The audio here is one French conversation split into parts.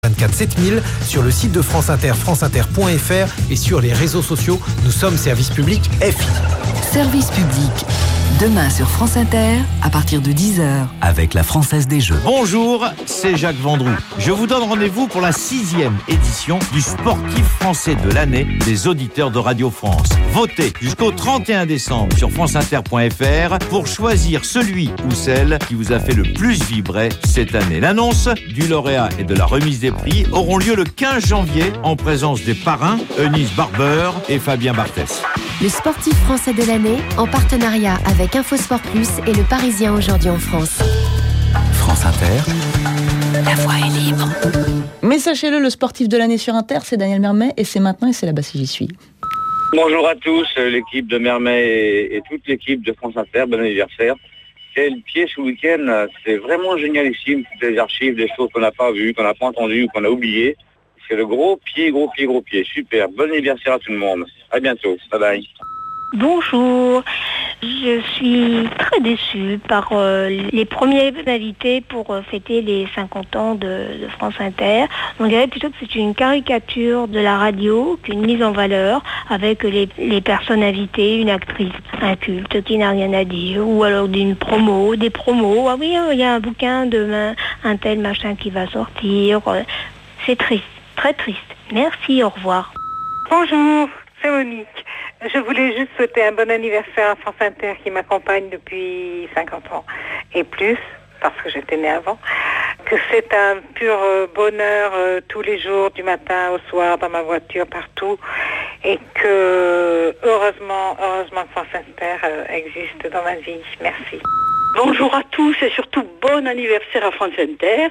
24 7000 sur le site de France Inter, franceinter.fr et sur les réseaux sociaux. Nous sommes service public FI. Service public. Demain sur France Inter, à partir de 10h. Avec la Française des Jeux. Bonjour, c'est Jacques Vendroux. Je vous donne rendez-vous pour la 6e édition du sportif français de l'année des auditeurs de Radio France. Votez jusqu'au 31 décembre sur franceinter.fr pour choisir celui ou celle qui vous a fait le plus vibrer cette année. L'annonce du lauréat et de la remise des prix auront lieu le 15 janvier en présence des parrains Eunice Barber et Fabien Barthès. Le sportif français de l'année en partenariat avec Infosport Plus et Le Parisien aujourd'hui en France. France Inter. La voix est libre. Mais sachez-le, le sportif de l'année sur Inter, c'est Daniel Mermet et c'est maintenant et c'est là-bas si j'y suis. Bonjour à tous, l'équipe de Mermet et toute l'équipe de France Inter, bon anniversaire. Quel pied ce week-end, c'est vraiment génialissime, toutes les archives, des choses qu'on n'a pas vues, qu'on n'a pas entendues ou qu'on a oubliées. C'est le gros pied, super. Bon anniversaire à tout le monde. À bientôt, bye bye. Bonjour, je suis très déçue par les premiers invités pour fêter les 50 ans de France Inter. On dirait plutôt que c'est une caricature de la radio qu'une mise en valeur avec les personnes invitées, une actrice inculte qui n'a rien à dire, ou alors des promos. Ah oui, il y a un bouquin demain, un tel machin qui va sortir. C'est triste, très triste. Merci, au revoir. Bonjour, c'est Monique. Je voulais juste souhaiter un bon anniversaire à France Inter qui m'accompagne depuis 50 ans et plus, parce que j'étais née avant, que c'est un pur bonheur tous les jours, du matin au soir, dans ma voiture, partout, et que heureusement que France Inter existe dans ma vie. Merci. Bonjour à tous et surtout bon anniversaire à France Inter,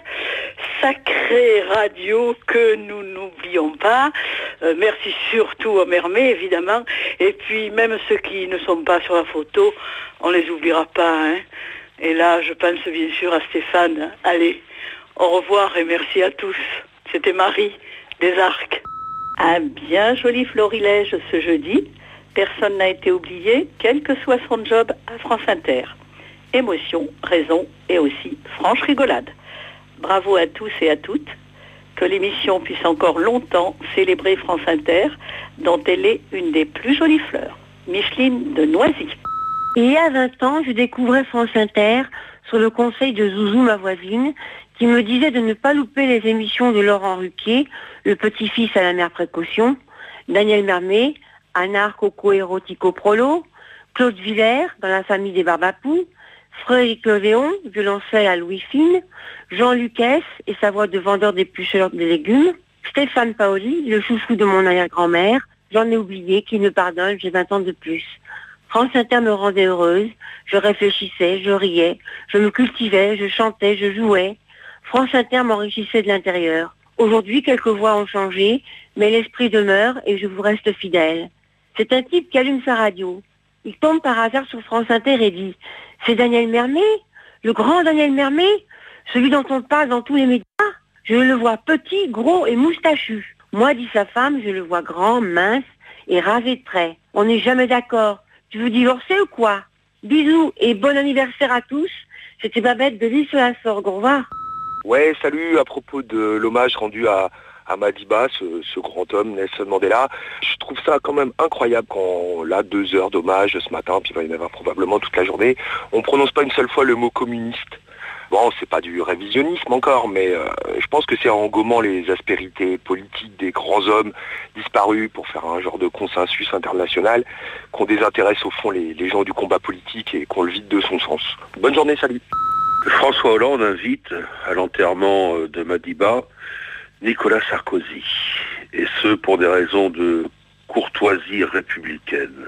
sacrée radio que nous n'oublions pas. Merci surtout à Mermet évidemment, et puis même ceux qui ne sont pas sur la photo, on les oubliera pas. Hein. Et là je pense bien sûr à Stéphane. Allez, au revoir et merci à tous. C'était Marie des Arcs. Un bien joli florilège ce jeudi, personne n'a été oublié, quel que soit son job à France Inter. Émotion, raison et aussi franche rigolade. Bravo à tous et à toutes. Que l'émission puisse encore longtemps célébrer France Inter, dont elle est une des plus jolies fleurs. Micheline de Noisy. Il y a 20 ans, je découvrais France Inter sur le conseil de Zouzou, ma voisine, qui me disait de ne pas louper les émissions de Laurent Ruquier, le petit-fils à la mère précaution, Daniel Mermet, Anar Coco Erotico Prolo, Claude Villers, dans la famille des Barbapous, Frédéric Léon, violoncelle à Louis Fine, Jean Lucas et sa voix de vendeur d'éplucheurs de légumes, Stéphane Paoli, le chouchou de mon arrière-grand-mère, j'en ai oublié, qui me pardonne, j'ai 20 ans de plus. France Inter me rendait heureuse, je réfléchissais, je riais, je me cultivais, je chantais, je jouais. France Inter m'enrichissait de l'intérieur. Aujourd'hui, quelques voix ont changé, mais l'esprit demeure et je vous reste fidèle. C'est un type qui allume sa radio. Il tombe par hasard sur France Inter et dit « C'est Daniel Mermet, le grand Daniel Mermet, celui dont on parle dans tous les médias. Je le vois petit, gros et moustachu. Moi, dit sa femme, je le vois grand, mince et rasé de traits. On n'est jamais d'accord. Tu veux divorcer ou quoi? Bisous et bon anniversaire à tous. C'était Babette de l'Île-sur-la-Sorgue. Au revoir. » Ouais, salut, à propos de l'hommage rendu à Madiba, ce grand homme, Nelson Mandela. Je trouve ça quand même incroyable quand, là, 2 heures d'hommage ce matin, puis il va y en avoir probablement toute la journée, on prononce pas une seule fois le mot communiste. Bon, c'est pas du révisionnisme encore, mais je pense que c'est en gommant les aspérités politiques des grands hommes disparus pour faire un genre de consensus international qu'on désintéresse au fond les gens du combat politique et qu'on le vide de son sens. Bonne journée, salut. François Hollande invite à l'enterrement de Madiba Nicolas Sarkozy, et ce pour des raisons de courtoisie républicaine.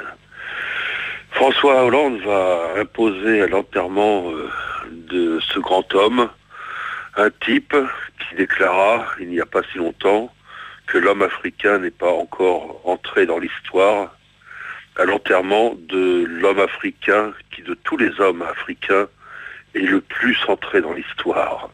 François Hollande va imposer à l'enterrement de ce grand homme un type qui déclara il n'y a pas si longtemps que l'homme africain n'est pas encore entré dans l'histoire, à l'enterrement de l'homme africain qui, de tous les hommes africains, est le plus entré dans l'histoire.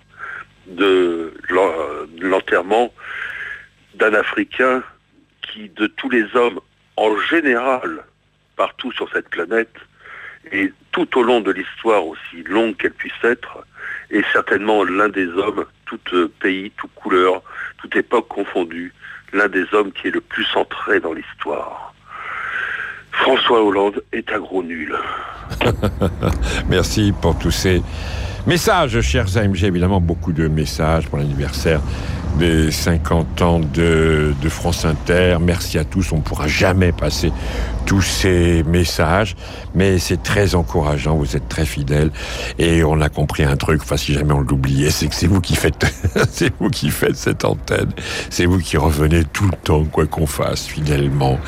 De l'enterrement d'un Africain qui, de tous les hommes en général, partout sur cette planète, et tout au long de l'histoire, aussi longue qu'elle puisse être, est certainement l'un des hommes tout pays, toute couleur, toute époque confondue, l'un des hommes qui est le plus centré dans l'histoire. François Hollande est un gros nul. Merci pour tous ces messages, chers AMG. Évidemment, beaucoup de messages pour l'anniversaire des 50 ans de France Inter. Merci à tous. On ne pourra jamais passer tous ces messages, mais c'est très encourageant. Vous êtes très fidèles et on a compris un truc. Enfin, si jamais on l'oubliait, c'est que c'est vous qui faites, c'est vous qui faites cette antenne. C'est vous qui revenez tout le temps, quoi qu'on fasse, fidèlement.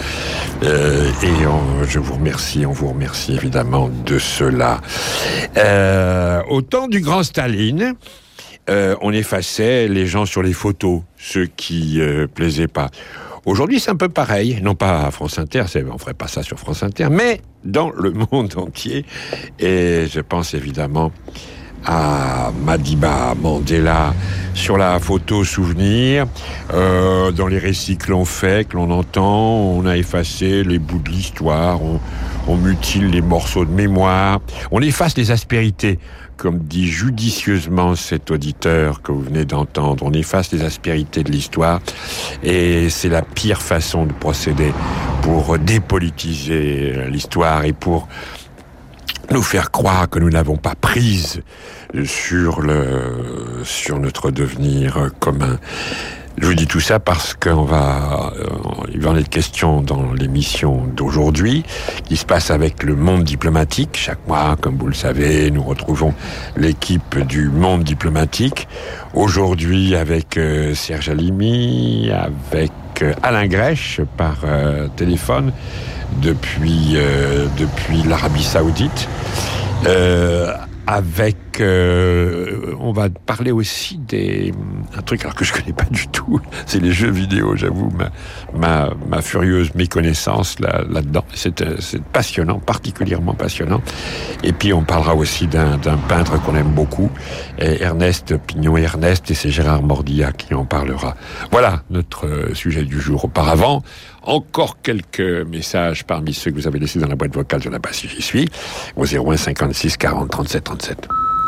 Je vous remercie. On vous remercie évidemment de cela. Au temps du grand Staline, on effaçait les gens sur les photos, ceux qui plaisaient pas. Aujourd'hui, c'est un peu pareil. Non pas à France Inter, on ferait pas ça sur France Inter, mais dans le monde entier. Et je pense évidemment à Madiba Mandela sur la photo souvenir. Dans les récits que l'on fait, que l'on entend, on a effacé les bouts de l'histoire, on mutile les morceaux de mémoire, on efface les aspérités. Comme dit judicieusement cet auditeur que vous venez d'entendre, on efface les aspérités de l'histoire et c'est la pire façon de procéder pour dépolitiser l'histoire et pour nous faire croire que nous n'avons pas prise sur notre devenir commun. Je vous dis tout ça parce il va en être question dans l'émission d'aujourd'hui, qui se passe avec le Monde diplomatique. Chaque mois, comme vous le savez, nous retrouvons l'équipe du Monde diplomatique. Aujourd'hui, avec Serge Halimi, avec Alain Grèche par téléphone depuis l'Arabie Saoudite. On va parler aussi un truc alors que je connais pas du tout, c'est les jeux vidéo. J'avoue ma furieuse méconnaissance là-dedans. C'est passionnant, particulièrement passionnant. Et puis on parlera aussi d'un peintre qu'on aime beaucoup, Ernest Pignon-Ernest, et c'est Gérard Mordillat qui en parlera. Voilà notre sujet du jour. Auparavant, encore quelques messages parmi ceux que vous avez laissés dans la boîte vocale de la base si j'y suis, au 01 56 40 37 37.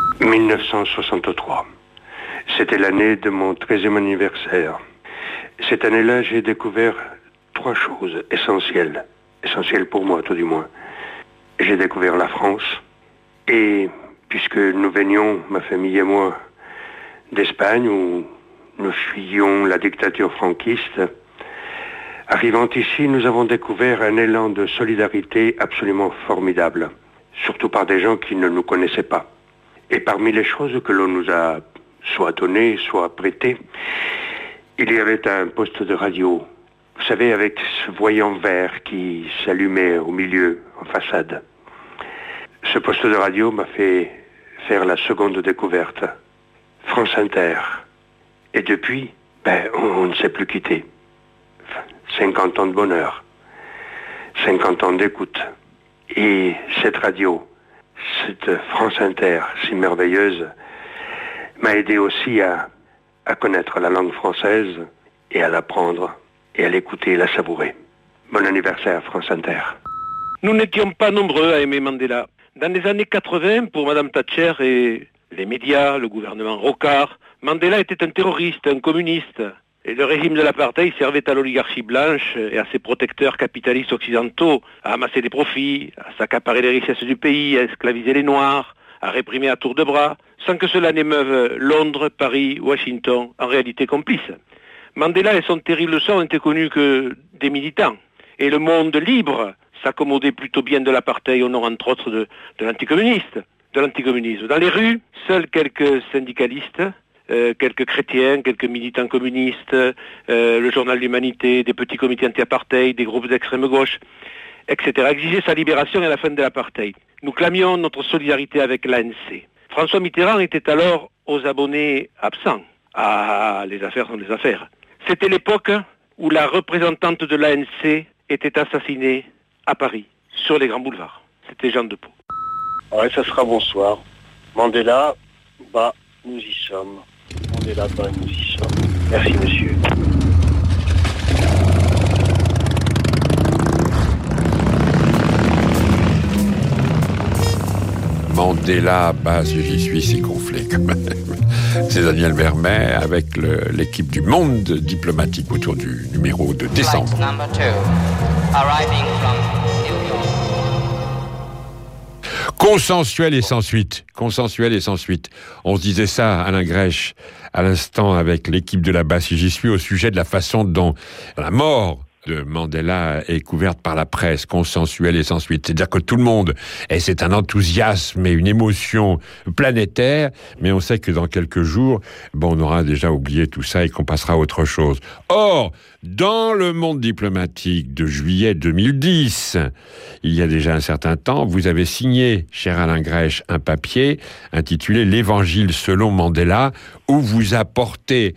1963. C'était l'année de mon 13e anniversaire. Cette année-là, j'ai découvert 3 choses essentielles pour moi tout du moins. J'ai découvert la France, et puisque nous venions, ma famille et moi, d'Espagne, où nous fuyions la dictature franquiste, arrivant ici, nous avons découvert un élan de solidarité absolument formidable, surtout par des gens qui ne nous connaissaient pas. Et parmi les choses que l'on nous a soit données, soit prêtées, il y avait un poste de radio, vous savez, avec ce voyant vert qui s'allumait au milieu, en façade. Ce poste de radio m'a fait faire la seconde découverte, France Inter. Et depuis, on ne s'est plus quitté. 50 ans de bonheur, 50 ans d'écoute. Et cette radio, cette France Inter si merveilleuse, m'a aidé aussi à connaître la langue française et à l'apprendre et à l'écouter et la savourer. Bon anniversaire, France Inter. Nous n'étions pas nombreux à aimer Mandela. Dans les années 80, pour Madame Thatcher et les médias, le gouvernement Rocard, Mandela était un terroriste, un communiste. Et le régime de l'apartheid servait à l'oligarchie blanche et à ses protecteurs capitalistes occidentaux à amasser des profits, à s'accaparer les richesses du pays, à esclaviser les Noirs, à réprimer à tour de bras, sans que cela n'émeuve Londres, Paris, Washington, en réalité complices. Mandela et son terrible sort n'étaient connus que des militants. Et le monde libre s'accommodait plutôt bien de l'apartheid au nom, entre autres, de l'anticommunisme. Dans les rues, seuls quelques syndicalistes, quelques chrétiens, quelques militants communistes, le journal L'Humanité, des petits comités anti-apartheid, des groupes d'extrême gauche, etc. exigeaient sa libération et la fin de l'apartheid. Nous clamions notre solidarité avec l'ANC. François Mitterrand était alors aux abonnés absents. Ah, les affaires sont des affaires. C'était l'époque où la représentante de l'ANC était assassinée à Paris, sur les grands boulevards. C'était Jean de Pau. Ouais, ça sera bonsoir. Mandela, nous y sommes. Mandela, nous y sommes. Merci, monsieur. Mandela, j'y suis, c'est gonflé quand même. C'est Daniel Vermet avec l'équipe du Monde diplomatique autour du numéro de décembre. Flight number 2, arriving from New York. Consensuel et sans suite. Consensuel et sans suite. On se disait ça, Alain Grèche, à l'instant avec l'équipe de là-bas, si j'y suis, au sujet de la façon dont la mort de Mandela est couverte par la presse, consensuelle et sans suite. C'est-à-dire que tout le monde, et c'est un enthousiasme et une émotion planétaire, mais on sait que dans quelques jours, on aura déjà oublié tout ça et qu'on passera à autre chose. Or, dans le Monde diplomatique de juillet 2010, il y a déjà un certain temps, vous avez signé, cher Alain Grèche, un papier intitulé « L'Évangile selon Mandela », où vous apportez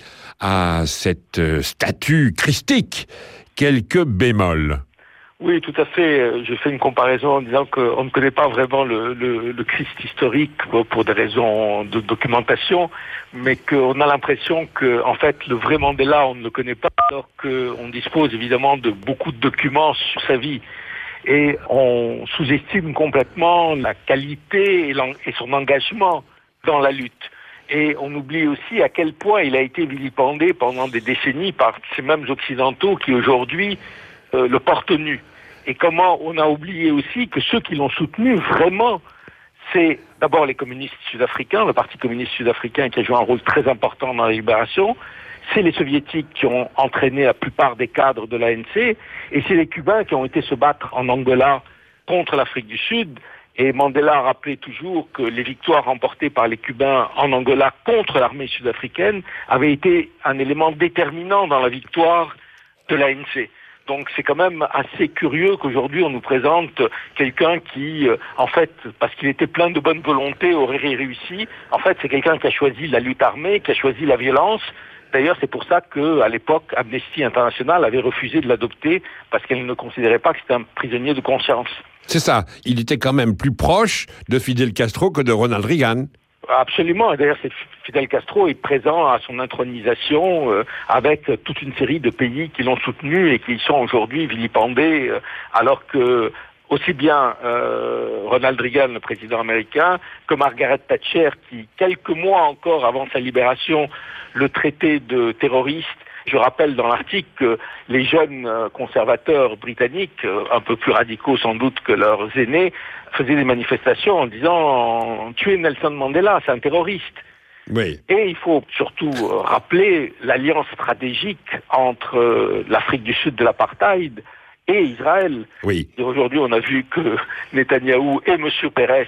à cette statue christique quelques bémols. Oui, tout à fait. Je fais une comparaison en disant qu'on ne connaît pas vraiment le Christ historique pour des raisons de documentation, mais qu'on a l'impression que, en fait, le vrai Mandela, on ne le connaît pas, alors qu'on dispose évidemment de beaucoup de documents sur sa vie. Et on sous-estime complètement la qualité et son engagement dans la lutte. Et on oublie aussi à quel point il a été vilipendé pendant des décennies par ces mêmes Occidentaux qui aujourd'hui le portent nu. Et comment on a oublié aussi que ceux qui l'ont soutenu vraiment, c'est d'abord les communistes sud-africains, le Parti communiste sud-africain qui a joué un rôle très important dans la libération, c'est les soviétiques qui ont entraîné la plupart des cadres de l'ANC, et c'est les Cubains qui ont été se battre en Angola contre l'Afrique du Sud. Et Mandela rappelait toujours que les victoires remportées par les Cubains en Angola contre l'armée sud-africaine avaient été un élément déterminant dans la victoire de l'ANC. Donc c'est quand même assez curieux qu'aujourd'hui on nous présente quelqu'un qui, en fait, parce qu'il était plein de bonne volonté, aurait réussi. En fait, c'est quelqu'un qui a choisi la lutte armée, qui a choisi la violence. D'ailleurs, c'est pour ça qu'à l'époque, Amnesty International avait refusé de l'adopter, parce qu'elle ne considérait pas que c'était un prisonnier de conscience. C'est ça. Il était quand même plus proche de Fidel Castro que de Ronald Reagan. Absolument. Et d'ailleurs, Fidel Castro est présent à son intronisation avec toute une série de pays qui l'ont soutenu et qui sont aujourd'hui vilipendés, alors que aussi bien Ronald Reagan, le président américain, que Margaret Thatcher, qui, quelques mois encore avant sa libération, le traitait de terroriste. Je rappelle dans l'article que les jeunes conservateurs britanniques, un peu plus radicaux sans doute que leurs aînés, faisaient des manifestations en disant « Tuer Nelson Mandela, c'est un terroriste ». Oui. Et il faut surtout rappeler l'alliance stratégique entre l'Afrique du Sud de l'apartheid et Israël. Oui. Et aujourd'hui, on a vu que Netanyahou et M. Peres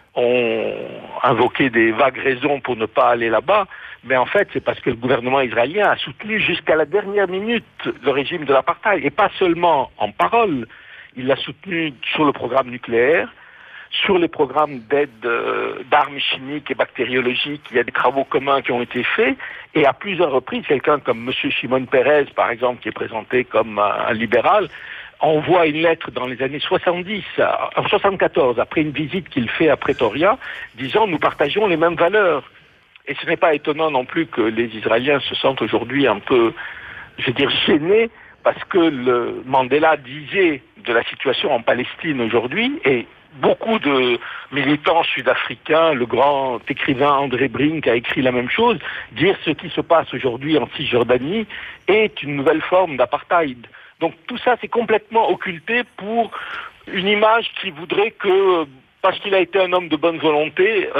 ont invoqué des vagues raisons pour ne pas aller là-bas. Mais en fait, c'est parce que le gouvernement israélien a soutenu jusqu'à la dernière minute le régime de l'apartheid. Et pas seulement en parole, il l'a soutenu sur le programme nucléaire, sur les programmes d'aide d'armes chimiques et bactériologiques. Il y a des travaux communs qui ont été faits. Et à plusieurs reprises, quelqu'un comme M. Shimon Peres, par exemple, qui est présenté comme un libéral, envoie une lettre dans les années 70, en 74, après une visite qu'il fait à Pretoria, disant « Nous partageons les mêmes valeurs ». Et ce n'est pas étonnant non plus que les Israéliens se sentent aujourd'hui un peu, je veux dire, gênés, parce que le Mandela disait de la situation en Palestine aujourd'hui, et beaucoup de militants sud-africains, le grand écrivain André Brink a écrit la même chose, dire ce qui se passe aujourd'hui en Cisjordanie est une nouvelle forme d'apartheid. Donc tout ça, c'est complètement occulté pour une image qui voudrait que, parce qu'il a été un homme de bonne volonté,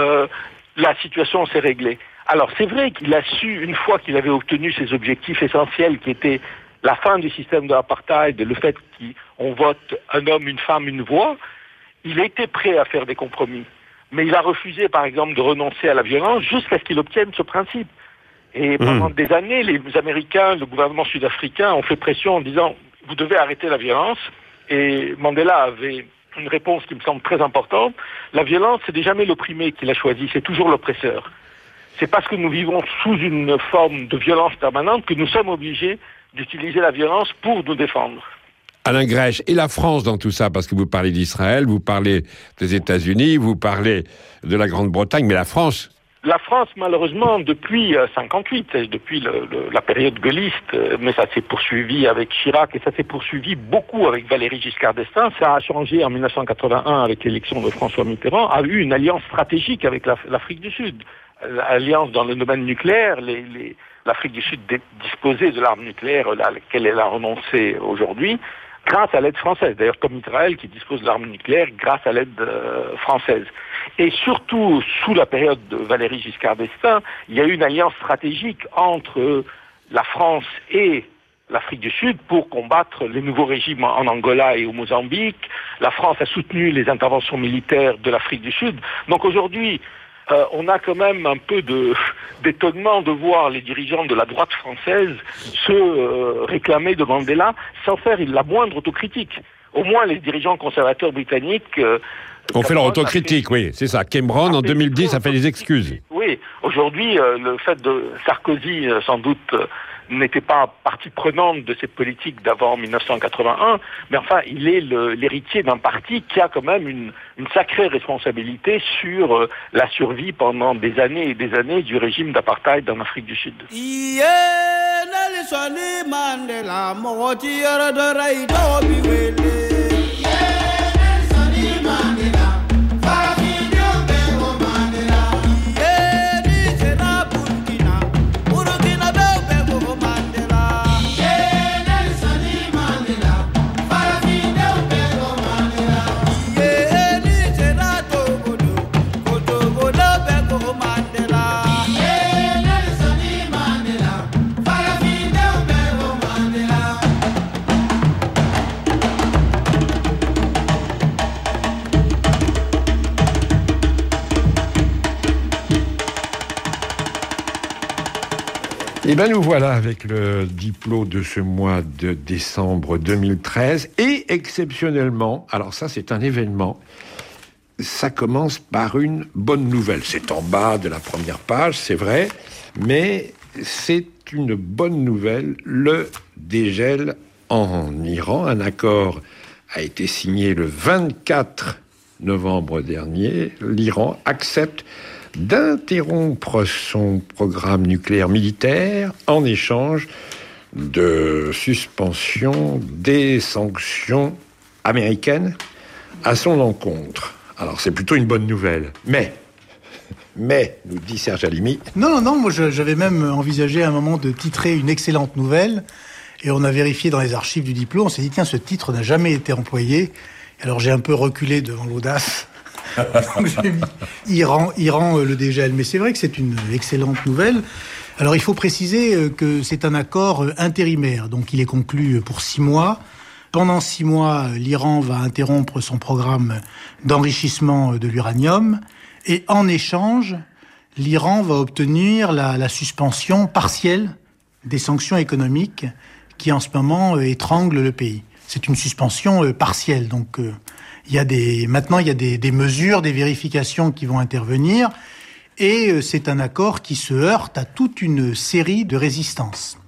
la situation s'est réglée. Alors c'est vrai qu'il a su, une fois qu'il avait obtenu ses objectifs essentiels, qui étaient la fin du système de l'apartheid, le fait qu'on vote un homme, une femme, une voix, il était prêt à faire des compromis. Mais il a refusé, par exemple, de renoncer à la violence jusqu'à ce qu'il obtienne ce principe. Et pendant des années, les Américains, le gouvernement sud-africain ont fait pression en disant « Vous devez arrêter la violence ». Et Mandela avait une réponse qui me semble très importante. La violence, c'est jamais l'opprimé qui l'a choisi, c'est toujours l'oppresseur. C'est parce que nous vivons sous une forme de violence permanente que nous sommes obligés d'utiliser la violence pour nous défendre. Alain Grèche, et la France dans tout ça? Parce que vous parlez d'Israël, vous parlez des États-Unis, vous parlez de la Grande-Bretagne, mais la France... La France, malheureusement, depuis 58, depuis la période gaulliste, mais ça s'est poursuivi avec Chirac et ça s'est poursuivi beaucoup avec Valéry Giscard d'Estaing, ça a changé en 1981 avec l'élection de François Mitterrand, a eu une alliance stratégique avec l'Afrique du Sud, alliance dans le domaine nucléaire. L'Afrique du Sud disposait de l'arme nucléaire à laquelle elle a renoncé aujourd'hui, grâce à l'aide française. D'ailleurs, comme Israël qui dispose de l'arme nucléaire grâce à l'aide française. Et surtout, sous la période de Valéry Giscard d'Estaing, il y a eu une alliance stratégique entre la France et l'Afrique du Sud pour combattre les nouveaux régimes en Angola et au Mozambique. La France a soutenu les interventions militaires de l'Afrique du Sud. Donc aujourd'hui, on a quand même un peu d'étonnement de voir les dirigeants de la droite française se réclamer de Mandela sans faire la moindre autocritique. Au moins, les dirigeants conservateurs britanniques... on fait leur autocritique, oui, c'est ça. Cameron, en 2010, a fait des excuses. Oui, aujourd'hui, le fait de Sarkozy, sans doute... n'était pas partie prenante de cette politique d'avant 1981, mais enfin, il est l'héritier d'un parti qui a quand même une sacrée responsabilité sur la survie pendant des années et des années du régime d'apartheid en Afrique du Sud. Eh bien, nous voilà avec le diplôme de ce mois de décembre 2013. Et exceptionnellement, alors ça c'est un événement, ça commence par une bonne nouvelle. C'est en bas de la première page, c'est vrai, mais c'est une bonne nouvelle. Le dégel en Iran, un accord a été signé le 24 novembre dernier. L'Iran accepte d'interrompre son programme nucléaire militaire en échange de suspension des sanctions américaines à son encontre. Alors c'est plutôt une bonne nouvelle. Mais, nous dit Serge Halimi... Non, moi j'avais même envisagé à un moment de titrer une excellente nouvelle, et on a vérifié dans les archives du diplôme, on s'est dit tiens, ce titre n'a jamais été employé. Alors j'ai un peu reculé devant l'audace. Donc j'ai mis Iran, le dégel. Mais c'est vrai que c'est une excellente nouvelle. Alors il faut préciser que c'est un accord intérimaire, donc il est conclu pour 6 mois. Pendant 6 mois, l'Iran va interrompre son programme d'enrichissement de l'uranium, et en échange, l'Iran va obtenir la suspension partielle des sanctions économiques qui en ce moment étranglent le pays. C'est une suspension partielle, donc maintenant il y a des mesures, des vérifications qui vont intervenir, et c'est un accord qui se heurte à toute une série de résistances.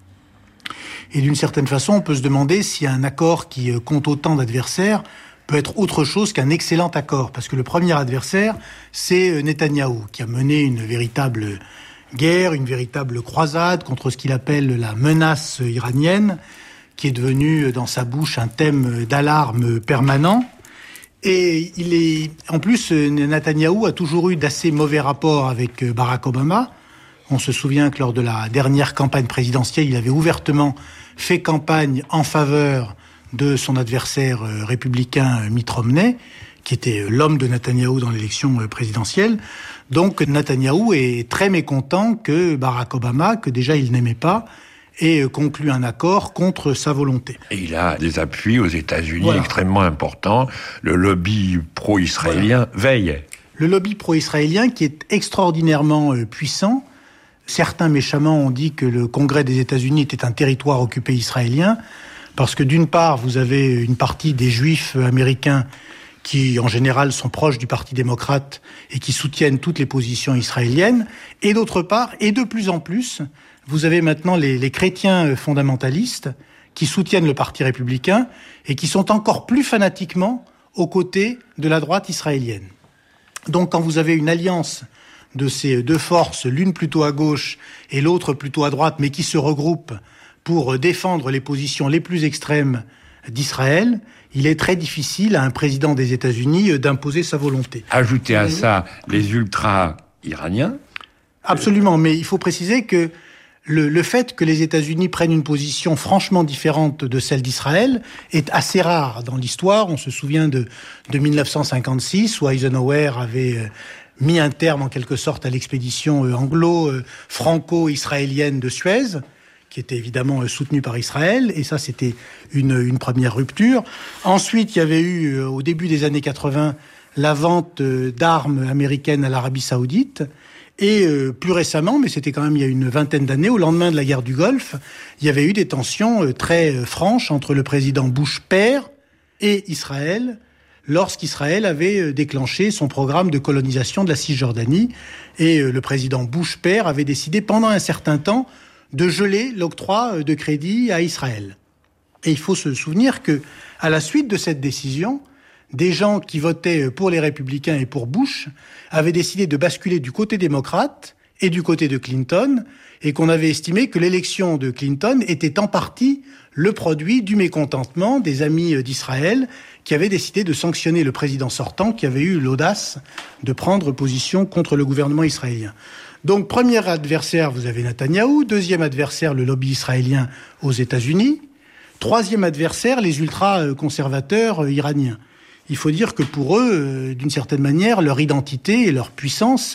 Et d'une certaine façon, on peut se demander si un accord qui compte autant d'adversaires peut être autre chose qu'un excellent accord. Parce que le premier adversaire, c'est Netanyahou, qui a mené une véritable guerre, une véritable croisade contre ce qu'il appelle la menace iranienne, qui est devenue dans sa bouche un thème d'alarme permanent. Et en plus, Netanyahou a toujours eu d'assez mauvais rapports avec Barack Obama. On se souvient que lors de la dernière campagne présidentielle, il avait ouvertement fait campagne en faveur de son adversaire républicain Mitt Romney, qui était l'homme de Netanyahou dans l'élection présidentielle. Donc Netanyahou est très mécontent que Barack Obama, que déjà il n'aimait pas, ait conclu un accord contre sa volonté. Et il a des appuis aux États-Unis extrêmement importants. Le lobby pro-israélien veille. Le lobby pro-israélien qui est extraordinairement puissant. Certains méchamment ont dit que le Congrès des États-Unis était un territoire occupé israélien, parce que d'une part, vous avez une partie des Juifs américains qui, en général, sont proches du Parti démocrate et qui soutiennent toutes les positions israéliennes, et d'autre part, et de plus en plus, vous avez maintenant les chrétiens fondamentalistes qui soutiennent le Parti républicain et qui sont encore plus fanatiquement aux côtés de la droite israélienne. Donc, quand vous avez une alliance de ces deux forces, l'une plutôt à gauche et l'autre plutôt à droite, mais qui se regroupent pour défendre les positions les plus extrêmes d'Israël, il est très difficile à un président des États-Unis d'imposer sa volonté. Ajoutez à ça les ultras iraniens. Absolument, mais il faut préciser que le fait que les États-Unis prennent une position franchement différente de celle d'Israël est assez rare dans l'histoire. On se souvient de 1956 où Eisenhower avait mis un terme en quelque sorte à l'expédition anglo-franco-israélienne de Suez, qui était évidemment soutenue par Israël, et ça c'était une première rupture. Ensuite, il y avait eu au début des années 80 la vente d'armes américaines à l'Arabie Saoudite. Et plus récemment, mais c'était quand même il y a une vingtaine d'années, au lendemain de la guerre du Golfe, il y avait eu des tensions très franches entre le président Bush père et Israël, lorsqu'Israël avait déclenché son programme de colonisation de la Cisjordanie. Et le président Bush père avait décidé pendant un certain temps de geler l'octroi de crédit à Israël. Et il faut se souvenir que, à la suite de cette décision, des gens qui votaient pour les républicains et pour Bush avaient décidé de basculer du côté démocrate et du côté de Clinton, et qu'on avait estimé que l'élection de Clinton était en partie le produit du mécontentement des amis d'Israël qui avaient décidé de sanctionner le président sortant qui avait eu l'audace de prendre position contre le gouvernement israélien. Donc, premier adversaire, vous avez Netanyahou. Deuxième adversaire, le lobby israélien aux États-Unis. Troisième adversaire, les ultra-conservateurs iraniens. Il faut dire que pour eux, d'une certaine manière, leur identité et leur puissance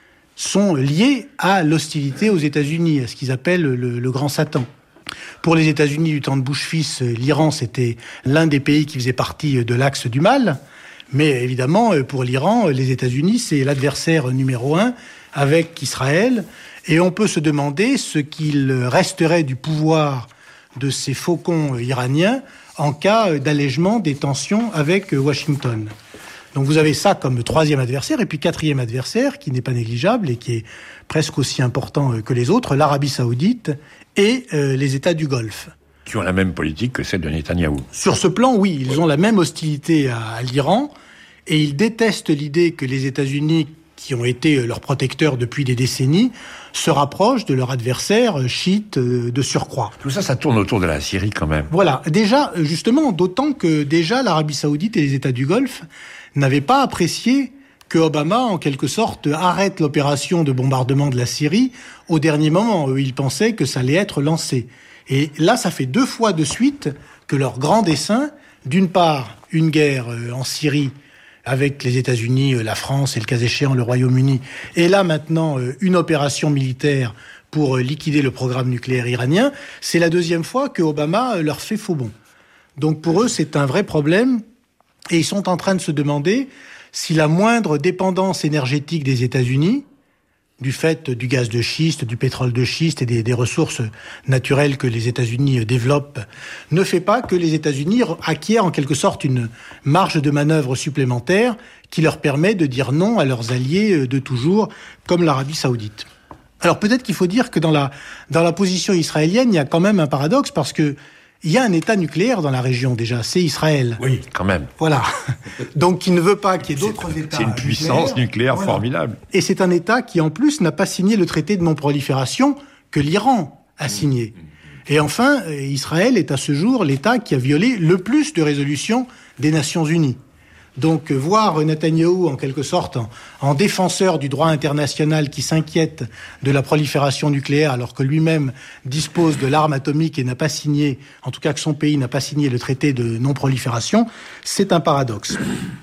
sont liées à l'hostilité aux États-Unis, à ce qu'ils appellent le grand Satan. Pour les États-Unis du temps de Bush fils, l'Iran, c'était l'un des pays qui faisait partie de l'axe du mal. Mais évidemment, pour l'Iran, les États-Unis, c'est l'adversaire numéro 1 avec Israël. Et on peut se demander ce qu'il resterait du pouvoir de ces faucons iraniens en cas d'allègement des tensions avec Washington. Donc vous avez ça comme troisième adversaire, et puis quatrième adversaire, qui n'est pas négligeable et qui est presque aussi important que les autres, l'Arabie Saoudite et les États du Golfe. Qui ont la même politique que celle de Netanyahou. Sur ce plan, oui, ils ont la même hostilité à l'Iran, et ils détestent l'idée que les États-Unis, qui ont été leurs protecteurs depuis des décennies, se rapprochent de leur adversaire chiite de surcroît. Tout ça, ça tourne autour de la Syrie quand même. Voilà. Déjà, justement, d'autant que déjà l'Arabie Saoudite et les États du Golfe n'avaient pas apprécié que Obama, en quelque sorte, arrête l'opération de bombardement de la Syrie au dernier moment. Eux, ils pensaient que ça allait être lancé. Et là, ça fait 2 fois de suite que leur grand dessein, d'une part, une guerre en Syrie avec les États-Unis, la France et le cas échéant le Royaume-Uni, et là maintenant une opération militaire pour liquider le programme nucléaire iranien, c'est la deuxième fois que Obama leur fait faux bond. Donc pour eux, c'est un vrai problème, et ils sont en train de se demander si la moindre dépendance énergétique des États-Unis, du fait du gaz de schiste, du pétrole de schiste et des ressources naturelles que les États-Unis développent, ne fait pas que les États-Unis acquièrent en quelque sorte une marge de manœuvre supplémentaire qui leur permet de dire non à leurs alliés de toujours, comme l'Arabie Saoudite. Alors peut-être qu'il faut dire que dans la position israélienne, il y a quand même un paradoxe, parce que il y a un État nucléaire dans la région déjà, c'est Israël. Oui, quand même. Voilà. Donc qui ne veut pas qu'il y ait d'autres États. C'est une puissance nucléaire voilà. Formidable. Et c'est un État qui en plus n'a pas signé le traité de non-prolifération que l'Iran a signé. Et enfin, Israël est à ce jour l'État qui a violé le plus de résolutions des Nations Unies. Donc voir Netanyahou en quelque sorte en défenseur du droit international qui s'inquiète de la prolifération nucléaire alors que lui-même dispose de l'arme atomique et n'a pas signé, en tout cas que son pays n'a pas signé le traité de non-prolifération, c'est un paradoxe.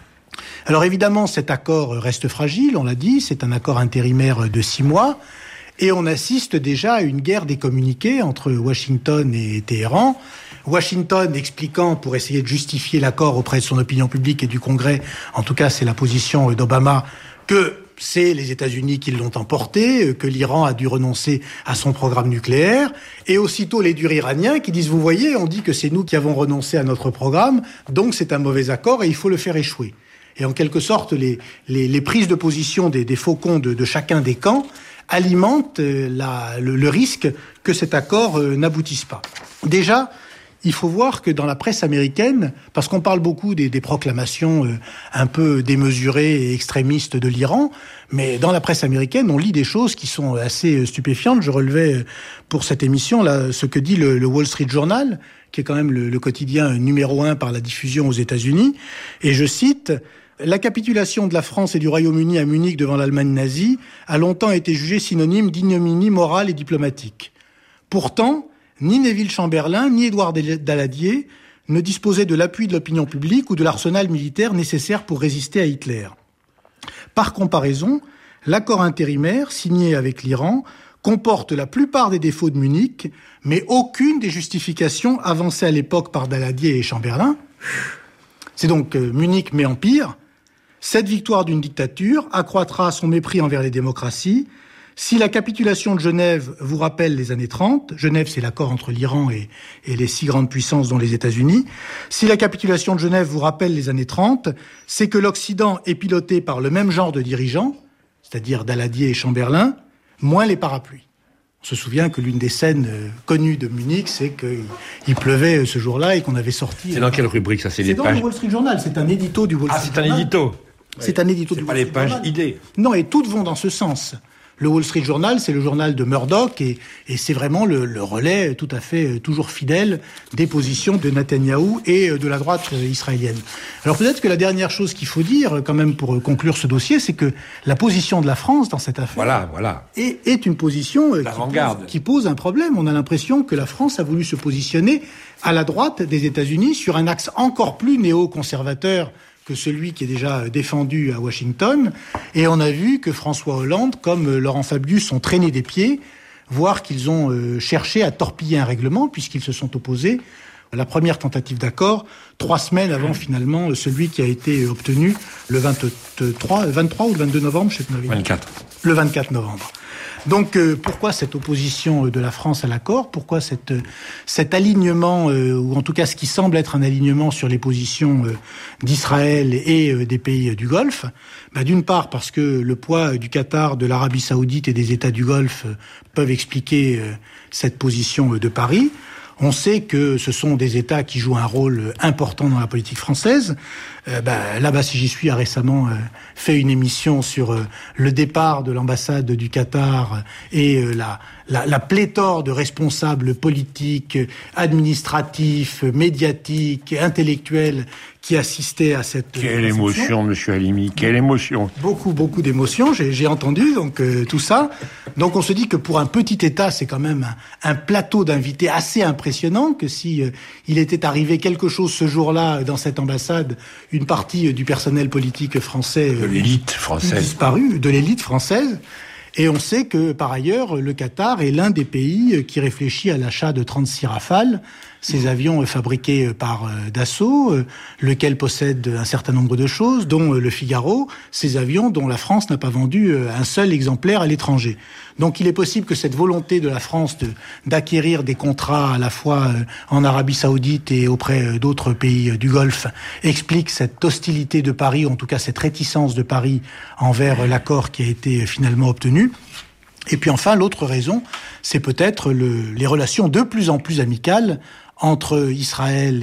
Alors évidemment cet accord reste fragile, on l'a dit, c'est un accord intérimaire de 6 mois et on assiste déjà à une guerre des communiqués entre Washington et Téhéran. Washington expliquant, pour essayer de justifier l'accord auprès de son opinion publique et du Congrès, en tout cas c'est la position d'Obama, que c'est les États-Unis qui l'ont emporté, que l'Iran a dû renoncer à son programme nucléaire, et aussitôt les durs iraniens qui disent, vous voyez, on dit que c'est nous qui avons renoncé à notre programme, donc c'est un mauvais accord et il faut le faire échouer. Et en quelque sorte, les prises de position des faucons de chacun des camps alimentent le risque que cet accord n'aboutisse pas. Déjà, il faut voir que dans la presse américaine, parce qu'on parle beaucoup des proclamations un peu démesurées et extrémistes de l'Iran, mais dans la presse américaine, on lit des choses qui sont assez stupéfiantes. Je relevais pour cette émission là ce que dit le Wall Street Journal, qui est quand même le quotidien numéro 1 par la diffusion aux États-Unis, et je cite: La capitulation de la France et du Royaume-Uni à Munich devant l'Allemagne nazie a longtemps été jugée synonyme d'ignominie morale et diplomatique. Pourtant, ni Neville Chamberlain, ni Édouard Daladier ne disposaient de l'appui de l'opinion publique ou de l'arsenal militaire nécessaire pour résister à Hitler. Par comparaison, l'accord intérimaire, signé avec l'Iran, comporte la plupart des défauts de Munich, mais aucune des justifications avancées à l'époque par Daladier et Chamberlain. C'est donc Munich met en pire. Cette victoire d'une dictature accroîtra son mépris envers les démocraties. Si la capitulation de Genève vous rappelle les années 30, Genève c'est l'accord entre l'Iran et les 6 grandes puissances dont les États-Unis, si la capitulation de Genève vous rappelle les années 30, c'est que l'Occident est piloté par le même genre de dirigeants, c'est-à-dire Daladier et Chamberlain, moins les parapluies. On se souvient que l'une des scènes connues de Munich, c'est qu'il pleuvait ce jour-là et qu'on avait sorti... C'est dans quelle rubrique ça? C'est les dans pages... le Wall Street Journal, c'est un édito du Wall Street Journal. Ah, c'est un édito. C'est un édito du Wall Street Journal. C'est pas les pages idées. Non, et toutes vont dans ce sens. Le Wall Street Journal, c'est le journal de Murdoch et c'est vraiment le relais tout à fait toujours fidèle des positions de Netanyahou et de la droite israélienne. Alors peut-être que la dernière chose qu'il faut dire, quand même, pour conclure ce dossier, c'est que la position de la France dans cette affaire est une position qui pose un problème. On a l'impression que la France a voulu se positionner à la droite des États-Unis sur un axe encore plus néo-conservateur que celui qui est déjà défendu à Washington. Et on a vu que François Hollande, comme Laurent Fabius, ont traîné des pieds, voire qu'ils ont cherché à torpiller un règlement, puisqu'ils se sont opposés à la première tentative d'accord, 3 semaines avant finalement celui qui a été obtenu le 23 ou le 22 novembre, je sais pas. 24. Le 24 novembre. Donc pourquoi cette opposition de la France à l'accord? Pourquoi cet alignement, ou en tout cas ce qui semble être un alignement sur les positions d'Israël et des pays du Golfe? D'une part parce que le poids du Qatar, de l'Arabie Saoudite et des États du Golfe peuvent expliquer cette position de Paris. On sait que ce sont des États qui jouent un rôle important dans la politique française. L'Abbas si j'y suis a récemment fait une émission sur le départ de l'ambassade du Qatar et la pléthore de responsables politiques, administratifs, médiatiques, intellectuels qui assistaient à cette... Quelle émotion, monsieur Halimi, quelle émotion. Beaucoup d'émotions, j'ai entendu donc tout ça. Donc on se dit que pour un petit État, c'est quand même un plateau d'invités assez impressionnant, que si il était arrivé quelque chose ce jour-là dans cette ambassade, une partie du personnel politique français... De l'élite française. Disparu, de l'élite française. Et on sait que, par ailleurs, le Qatar est l'un des pays qui réfléchit à l'achat de 36 Rafale, ces avions fabriqués par Dassault, lequel possède un certain nombre de choses, dont le Figaro, ces avions dont la France n'a pas vendu un seul exemplaire à l'étranger. Donc il est possible que cette volonté de la France d'acquérir des contrats à la fois en Arabie Saoudite et auprès d'autres pays du Golfe explique cette hostilité de Paris, ou en tout cas cette réticence de Paris envers l'accord qui a été finalement obtenu. Et puis enfin, l'autre raison, c'est peut-être les relations de plus en plus amicales entre Israël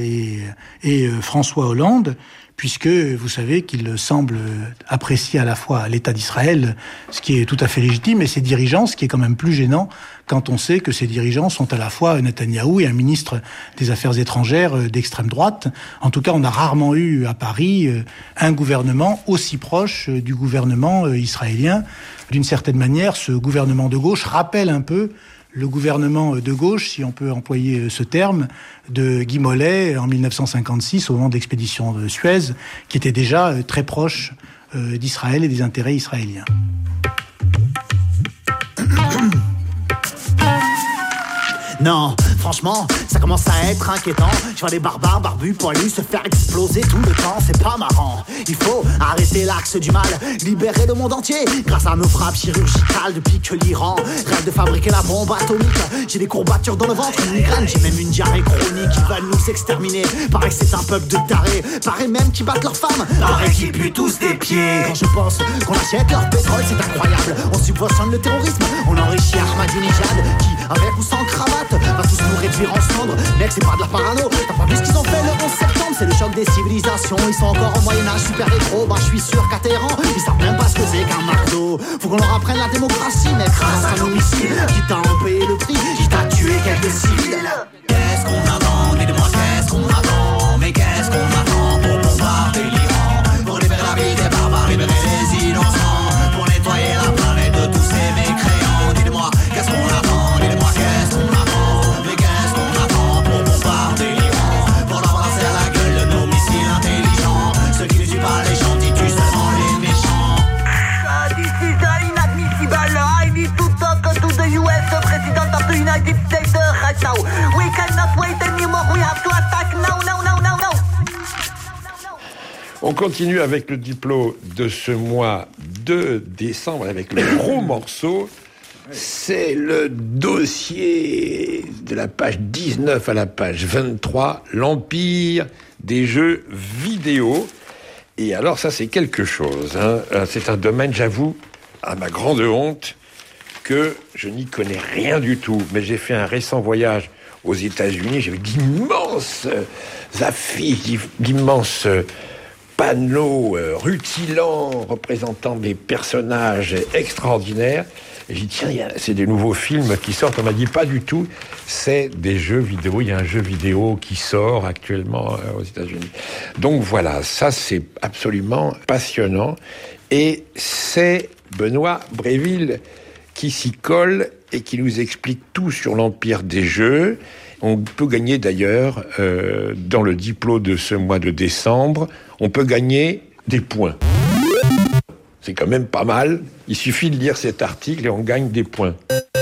et François Hollande, puisque vous savez qu'il semble apprécier à la fois l'État d'Israël, ce qui est tout à fait légitime, et ses dirigeants, ce qui est quand même plus gênant quand on sait que ces dirigeants sont à la fois Netanyahou et un ministre des Affaires étrangères d'extrême droite. En tout cas, on a rarement eu à Paris un gouvernement aussi proche du gouvernement israélien. D'une certaine manière, ce gouvernement de gauche rappelle un peu le gouvernement de gauche, si on peut employer ce terme, de Guy Mollet en 1956, au moment de l'expédition de Suez, qui était déjà très proche d'Israël et des intérêts israéliens. Non, franchement, ça commence à être inquiétant. Je vois les barbares barbus poilus se faire exploser tout le temps, c'est pas marrant. Il faut arrêter l'axe du mal, libérer le monde entier grâce à nos frappes chirurgicales depuis que l'Iran rêve de fabriquer la bombe atomique. J'ai des courbatures dans le ventre, une migraine, j'ai même une diarrhée chronique. Ils veulent nous exterminer, paraît que c'est un peuple de tarés, paraît même qu'ils battent leurs femmes, paraît qu'ils puent tous des pieds. Quand je pense qu'on achète leur pétrole, c'est incroyable. On subventionne le terrorisme, on enrichit Ahmadinejad qui, avec ou sans cravate, va tous nous réduire en cendres. Mec, c'est pas de la parano, t'as pas vu ce qu'ils ont fait le 11 septembre. C'est le choc des civilisations, ils sont encore au Moyen-Âge super rétro. Je suis sûr qu'à Téhéran, ils savent même pas ce que c'est qu'un marteau. Faut qu'on leur apprenne la démocratie, mais grâce à nos missiles, qui t'a en payé le prix, qui t'a tué quelques civils. Qu'est-ce qu'on attend, dites-moi qu'est-ce qu'on attend. Mais qu'est-ce qu'on attend pour bombarder l'Iran, pour libérer la vie On continue avec le diplôme de ce mois de décembre, avec le gros morceau. C'est le dossier de la page 19 à la page 23, l'empire des jeux vidéo. Et alors ça, c'est quelque chose. C'est un domaine, j'avoue, à ma grande honte, que je n'y connais rien du tout. Mais j'ai fait un récent voyage aux États-Unis. J'ai vu d'immenses affiches, d'immenses panneaux rutilants représentant des personnages extraordinaires. Et j'ai dit, tiens, c'est des nouveaux films qui sortent. On m'a dit, pas du tout. C'est des jeux vidéo. Il y a un jeu vidéo qui sort actuellement aux États-Unis. Donc voilà, ça c'est absolument passionnant. Et c'est Benoît Bréville qui s'y colle et qui nous explique tout sur l'empire des jeux. On peut gagner d'ailleurs, dans le diplôme de ce mois de décembre, on peut gagner des points. C'est quand même pas mal. Il suffit de lire cet article et on gagne des points.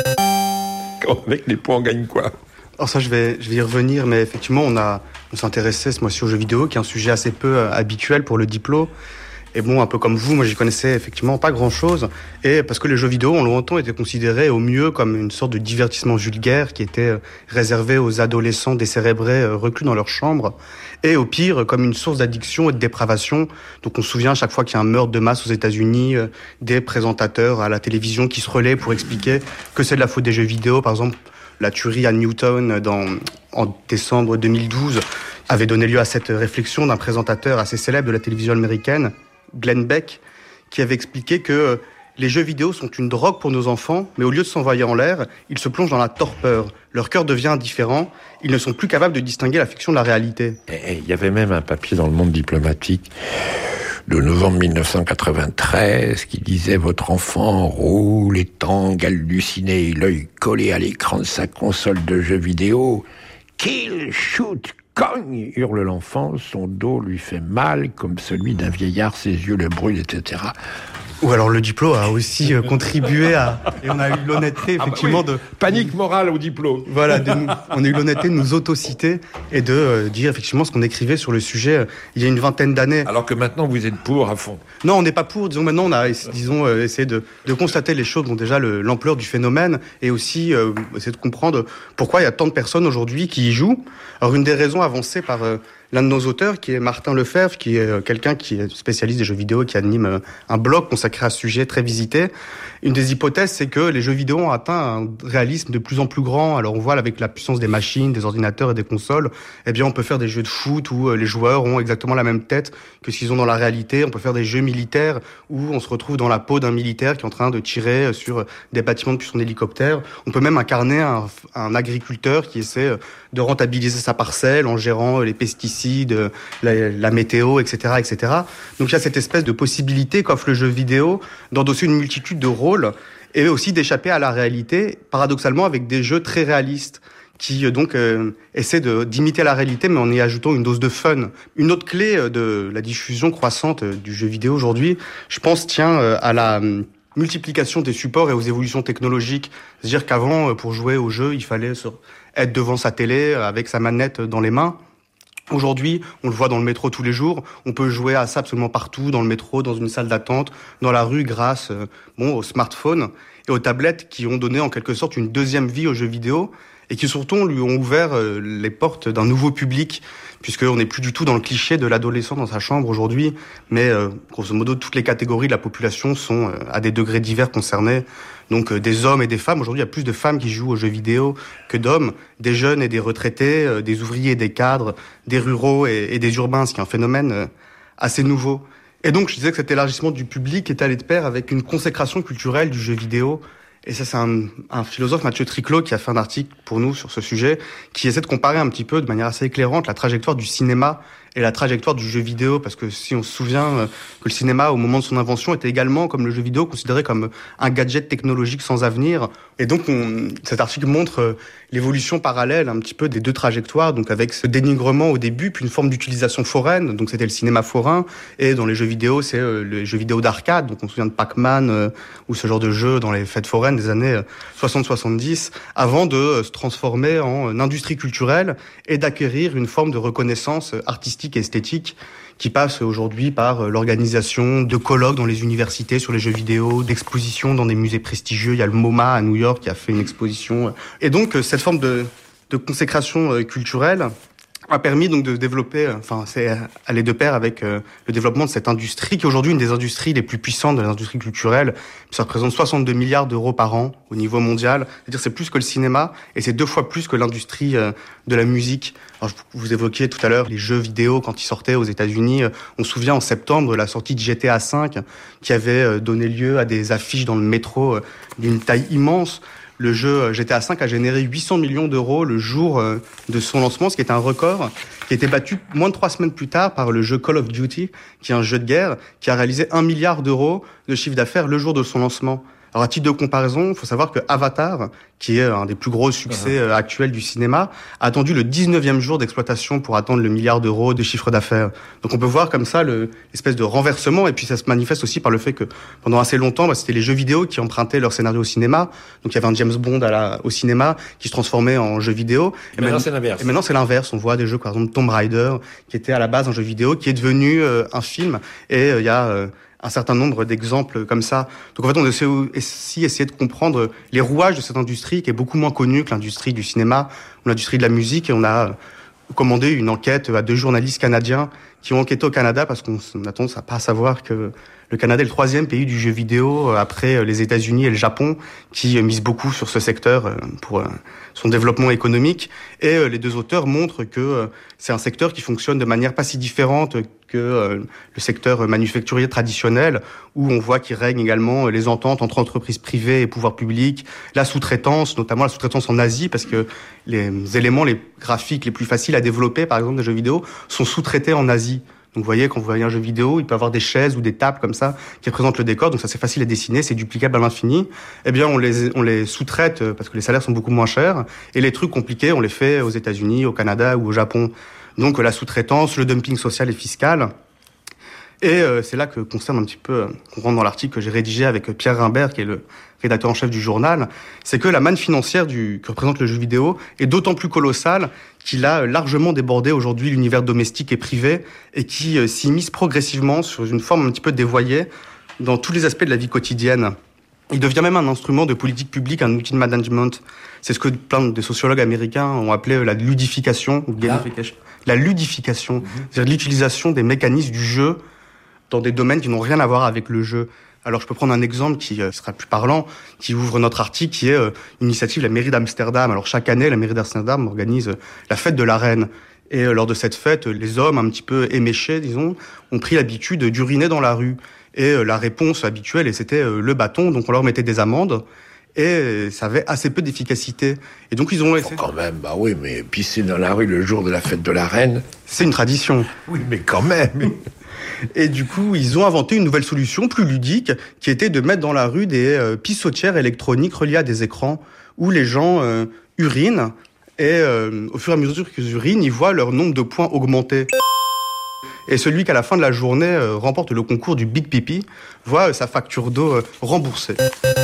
Avec les points, on gagne quoi ? Alors ça, je vais y revenir, mais effectivement, on s'intéressait ce mois-ci aux jeux vidéo, qui est un sujet assez peu habituel pour le diplôme. Et bon, un peu comme vous, moi j'y connaissais effectivement pas grand-chose. Et parce que les jeux vidéo ont longtemps été considérés au mieux comme une sorte de divertissement vulgaire qui était réservé aux adolescents décérébrés reclus dans leur chambre. Et au pire, comme une source d'addiction et de dépravation. Donc on se souvient à chaque fois qu'il y a un meurtre de masse aux États-Unis, des présentateurs à la télévision qui se relaient pour expliquer que c'est de la faute des jeux vidéo. Par exemple, la tuerie à Newton en décembre 2012 avait donné lieu à cette réflexion d'un présentateur assez célèbre de la télévision américaine, Glenn Beck, qui avait expliqué que les jeux vidéo sont une drogue pour nos enfants, mais au lieu de s'envoyer en l'air, ils se plongent dans la torpeur. Leur cœur devient indifférent, ils ne sont plus capables de distinguer la fiction de la réalité. Il y avait même un papier dans le Monde diplomatique de novembre 1993 qui disait « Votre enfant roule et tangue halluciné, l'œil collé à l'écran de sa console de jeux vidéo. Kill, shoot, cogne !» hurle l'enfant, son dos lui fait mal comme celui d'un vieillard, ses yeux le brûlent, etc. Ou alors le diplôme a aussi contribué à... Et on a eu l'honnêteté, effectivement, de... Panique morale au diplôme. Voilà, on a eu l'honnêteté de nous autociter et de dire effectivement ce qu'on écrivait sur le sujet il y a une vingtaine d'années. Alors que maintenant, vous êtes pour à fond. Non, on n'est pas pour. Disons, maintenant, on a essayé de constater les choses, donc déjà l'ampleur du phénomène, et aussi essayer de comprendre pourquoi il y a tant de personnes aujourd'hui qui y jouent. Alors, une des raisons avancées par... l'un de nos auteurs, qui est Martin Lefebvre, qui est quelqu'un qui est spécialiste des jeux vidéo, qui anime un blog consacré à ce sujet très visité. Une des hypothèses, c'est que les jeux vidéo ont atteint un réalisme de plus en plus grand. Alors on voit avec la puissance des machines, des ordinateurs et des consoles, eh bien on peut faire des jeux de foot où les joueurs ont exactement la même tête que ce qu'ils ont dans la réalité. On peut faire des jeux militaires où on se retrouve dans la peau d'un militaire qui est en train de tirer sur des bâtiments depuis son hélicoptère. On peut même incarner un agriculteur qui essaie de rentabiliser sa parcelle en gérant les pesticides, la météo, etc., etc. Donc il y a cette espèce de possibilité qu'offre le jeu vidéo d'endosser une multitude de rôles et aussi d'échapper à la réalité, paradoxalement avec des jeux très réalistes qui donc essaient d'imiter la réalité mais en y ajoutant une dose de fun. Une autre clé de la diffusion croissante du jeu vidéo aujourd'hui, je pense, tient à la multiplication des supports et aux évolutions technologiques. C'est-à-dire qu'avant, pour jouer au jeu, il fallait être devant sa télé avec sa manette dans les mains. Aujourd'hui, on le voit dans le métro tous les jours, on peut jouer à ça absolument partout, dans le métro, dans une salle d'attente, dans la rue, grâce aux smartphones et aux tablettes qui ont donné en quelque sorte une deuxième vie aux jeux vidéo et qui surtout lui ont ouvert les portes d'un nouveau public, puisqu'on n'est plus du tout dans le cliché de l'adolescent dans sa chambre aujourd'hui, mais grosso modo toutes les catégories de la population sont à des degrés divers concernés. Donc des hommes et des femmes. Aujourd'hui, il y a plus de femmes qui jouent aux jeux vidéo que d'hommes, des jeunes et des retraités, des ouvriers et des cadres, des ruraux et des urbains, ce qui est un phénomène assez nouveau. Et donc je disais que cet élargissement du public est allé de pair avec une consécration culturelle du jeu vidéo. Et ça, c'est un philosophe, Mathieu Triclot, qui a fait un article pour nous sur ce sujet, qui essaie de comparer un petit peu, de manière assez éclairante, la trajectoire du cinéma et la trajectoire du jeu vidéo, parce que si on se souvient que le cinéma, au moment de son invention, était également, comme le jeu vidéo, considéré comme un gadget technologique sans avenir. Et donc, cet article montre l'évolution parallèle un petit peu des deux trajectoires, donc avec ce dénigrement au début, puis une forme d'utilisation foraine, donc c'était le cinéma forain, et dans les jeux vidéo, c'est les jeux vidéo d'arcade, donc on se souvient de Pac-Man, ou ce genre de jeu dans les fêtes foraines des années 60-70, avant de se transformer en industrie culturelle et d'acquérir une forme de reconnaissance artistique artistique et esthétique qui passe aujourd'hui par l'organisation de colloques dans les universités sur les jeux vidéo, d'expositions dans des musées prestigieux. Il y a le MoMA à New York qui a fait une exposition. Et donc, cette forme de consécration culturelle a permis donc de développer, c'est aller de pair avec le développement de cette industrie qui est aujourd'hui une des industries les plus puissantes de l'industrie culturelle. Ça représente 62 milliards d'euros par an au niveau mondial. C'est-à-dire c'est plus que le cinéma et c'est 2 fois plus que l'industrie de la musique. Alors, vous évoquiez tout à l'heure les jeux vidéo quand ils sortaient aux États-Unis. On se souvient en septembre de la sortie de GTA V qui avait donné lieu à des affiches dans le métro d'une taille immense. Le jeu GTA V a généré 800 millions d'euros le jour de son lancement, ce qui est un record, qui a été battu moins de 3 semaines plus tard par le jeu Call of Duty, qui est un jeu de guerre, qui a réalisé 1 milliard d'euros de chiffre d'affaires le jour de son lancement. Alors, à titre de comparaison, il faut savoir que Avatar, qui est un des plus gros succès actuels du cinéma, a attendu le 19e jour d'exploitation pour atteindre le milliard d'euros de chiffre d'affaires. Donc, on peut voir comme ça l'espèce de renversement, et puis ça se manifeste aussi par le fait que pendant assez longtemps, c'était les jeux vidéo qui empruntaient leur scénario au cinéma. Donc, il y avait un James Bond au cinéma qui se transformait en jeu vidéo. Et maintenant, c'est l'inverse. Et maintenant, c'est l'inverse. On voit des jeux, par exemple, Tomb Raider, qui était à la base un jeu vidéo, qui est devenu un film, et il y a un certain nombre d'exemples comme ça. Donc en fait, on essaie aussi essayer de comprendre les rouages de cette industrie qui est beaucoup moins connue que l'industrie du cinéma ou l'industrie de la musique. Et on a commandé une enquête à 2 journalistes canadiens qui ont enquêté au Canada parce qu'on a tendance à pas savoir que le Canada est le 3e pays du jeu vidéo après les États-Unis et le Japon qui misent beaucoup sur ce secteur pour son développement économique. Et les 2 auteurs montrent que c'est un secteur qui fonctionne de manière pas si différente que le secteur manufacturier traditionnel, où on voit qu'il règne également les ententes entre entreprises privées et pouvoirs publics, la sous-traitance, notamment la sous-traitance en Asie, parce que les éléments les graphiques les plus faciles à développer, par exemple des jeux vidéo, sont sous-traités en Asie. Donc vous voyez, quand vous voyez un jeu vidéo, il peut avoir des chaises ou des tables comme ça qui représentent le décor, donc ça c'est facile à dessiner, c'est duplicable à l'infini. Eh bien on les sous-traite parce que les salaires sont beaucoup moins chers, et les trucs compliqués on les fait aux États-Unis, au Canada ou au Japon. Donc la sous-traitance, le dumping social et fiscal. Et c'est là que concerne un petit peu, qu'on rentre dans l'article que j'ai rédigé avec Pierre Rimbert, qui est le rédacteur en chef du journal, c'est que la manne financière que représente le jeu vidéo est d'autant plus colossale qu'il a largement débordé aujourd'hui l'univers domestique et privé et qui s'immisce progressivement sur une forme un petit peu dévoyée dans tous les aspects de la vie quotidienne. Il devient même un instrument de politique publique, un outil de management. C'est ce que plein de sociologues américains ont appelé la ludification, ou gamification. La ludification, c'est-à-dire l'utilisation des mécanismes du jeu dans des domaines qui n'ont rien à voir avec le jeu. Alors je peux prendre un exemple qui sera plus parlant, qui ouvre notre article, qui est une initiative de la mairie d'Amsterdam. Alors chaque année, la mairie d'Amsterdam organise la fête de la reine. Et lors de cette fête, les hommes un petit peu éméchés, disons, ont pris l'habitude d'uriner dans la rue. Et la réponse habituelle, c'était le bâton, donc on leur mettait des amendes. Et ça avait assez peu d'efficacité. Et donc ils ont essayé... Quand même, bah oui, mais pisser dans la rue le jour de la fête de la reine... C'est une tradition. Oui, mais quand même. Et du coup, ils ont inventé une nouvelle solution plus ludique, qui était de mettre dans la rue des pissotières électroniques reliées à des écrans, où les gens urinent, et au fur et à mesure qu'ils urinent, ils voient leur nombre de points augmenter. Et celui qui, à la fin de la journée, remporte le concours du Big Pipi, voit sa facture d'eau remboursée.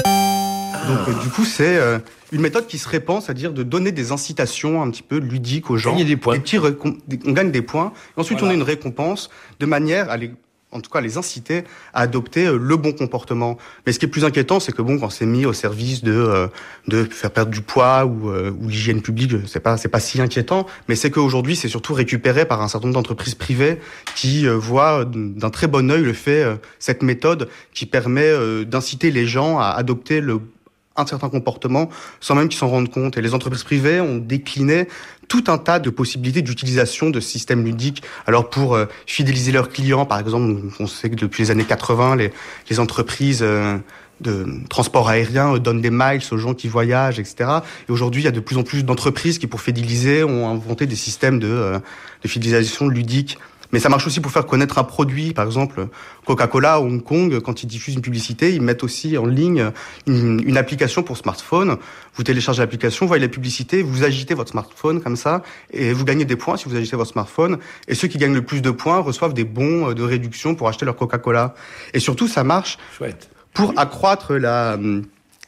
Donc, du coup, c'est une méthode qui se répand, c'est-à-dire de donner des incitations un petit peu ludiques aux gens. Gagner des points. On gagne des points. Et ensuite, on a une récompense de manière à les inciter à adopter le bon comportement. Mais ce qui est plus inquiétant, c'est que quand c'est mis au service de faire perdre du poids ou l'hygiène publique, c'est pas si inquiétant. Mais c'est qu'aujourd'hui, c'est surtout récupéré par un certain nombre d'entreprises privées qui voient d'un très bon œil cette méthode qui permet d'inciter les gens à adopter un certain comportement sans même qu'ils s'en rendent compte. Et les entreprises privées ont décliné tout un tas de possibilités d'utilisation de ce système ludique. Alors pour fidéliser leurs clients, par exemple, on sait que depuis les années 80, les entreprises de transport aérien donnent des miles aux gens qui voyagent, etc. Et aujourd'hui, il y a de plus en plus d'entreprises qui, pour fidéliser, ont inventé des systèmes de fidélisation ludique. Mais ça marche aussi pour faire connaître un produit. Par exemple, Coca-Cola à Hong Kong, quand ils diffusent une publicité, ils mettent aussi en ligne une application pour smartphone. Vous téléchargez l'application, vous voyez la publicité, vous agitez votre smartphone comme ça, et vous gagnez des points si vous agitez votre smartphone. Et ceux qui gagnent le plus de points reçoivent des bons de réduction pour acheter leur Coca-Cola. Et surtout, ça marche pour accroître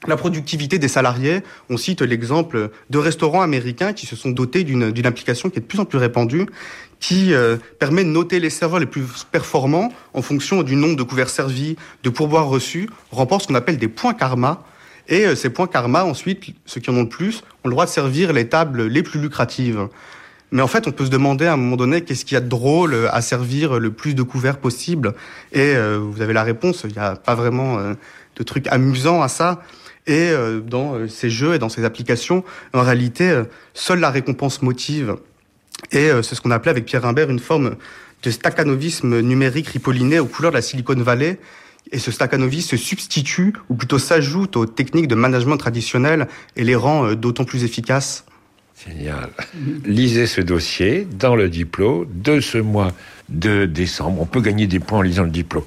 la productivité des salariés. On cite l'exemple de restaurants américains qui se sont dotés d'une application qui est de plus en plus répandue, qui permet de noter les serveurs les plus performants en fonction du nombre de couverts servis, de pourboires reçus, remportent ce qu'on appelle des points karma. Et ces points karma, ensuite, ceux qui en ont le plus, ont le droit de servir les tables les plus lucratives. Mais en fait, on peut se demander à un moment donné qu'est-ce qu'il y a de drôle à servir le plus de couverts possible. Et vous avez la réponse, il n'y a pas vraiment de truc amusant à ça. Et dans ces jeux et dans ces applications, en réalité, seule la récompense motive. Et c'est ce qu'on appelait avec Pierre Imbert une forme de stakhanovisme numérique ripolliné aux couleurs de la Silicon Valley. Et ce stakhanovisme se substitue, ou plutôt s'ajoute aux techniques de management traditionnelles et les rend d'autant plus efficaces. Génial. Lisez ce dossier dans le Diplo de ce mois de décembre. On peut gagner des points en lisant le Diplo.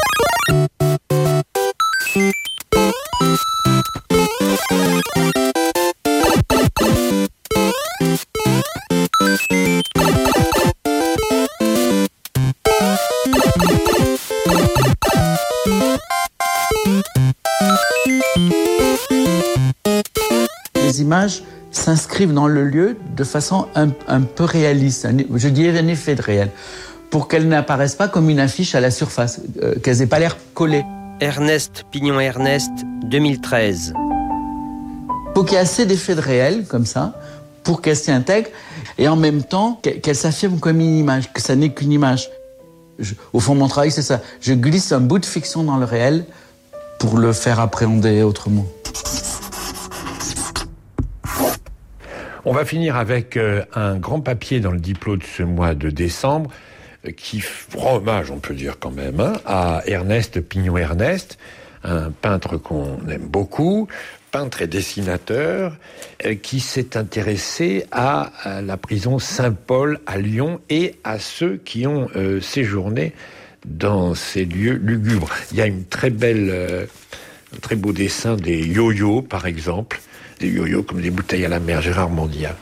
Les images s'inscrivent dans le lieu de façon un peu réaliste, je dirais un effet de réel, pour qu'elles n'apparaissent pas comme une affiche à la surface, qu'elles n'aient pas l'air collées. Ernest Pignon-Ernest, 2013. Il faut qu'il y ait assez d'effets de réel, comme ça, pour qu'elles s'y intègrent, et en même temps qu'elles s'affirment comme une image, que ça n'est qu'une image. Au fond, mon travail, c'est ça. Je glisse un bout de fiction dans le réel pour le faire appréhender autrement. On va finir avec un grand papier dans le Diplo de ce mois de décembre qui rend hommage, on peut dire quand même, à Ernest Pignon-Ernest, un peintre qu'on aime beaucoup, peintre et dessinateur, qui s'est intéressé à la prison Saint-Paul à Lyon et à ceux qui ont séjourné dans ces lieux lugubres. Il y a un très beau dessin des yo-yo, par exemple, des yo-yo comme des bouteilles à la mer, Gérard Mondial.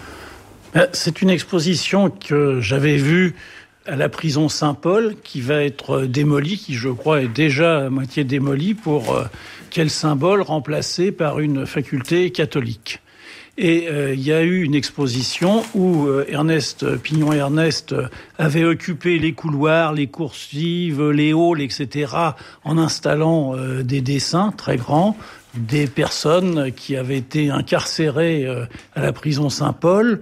C'est une exposition que j'avais vue à la prison Saint-Paul, qui va être démolie, qui je crois est déjà à moitié démolie, pour quel symbole remplacé par une faculté catholique. Et il y a eu une exposition où Ernest Pignon-Ernest avait occupé les couloirs, les coursives, les halls, etc., en installant des dessins très grands, des personnes qui avaient été incarcérées à la prison Saint-Paul,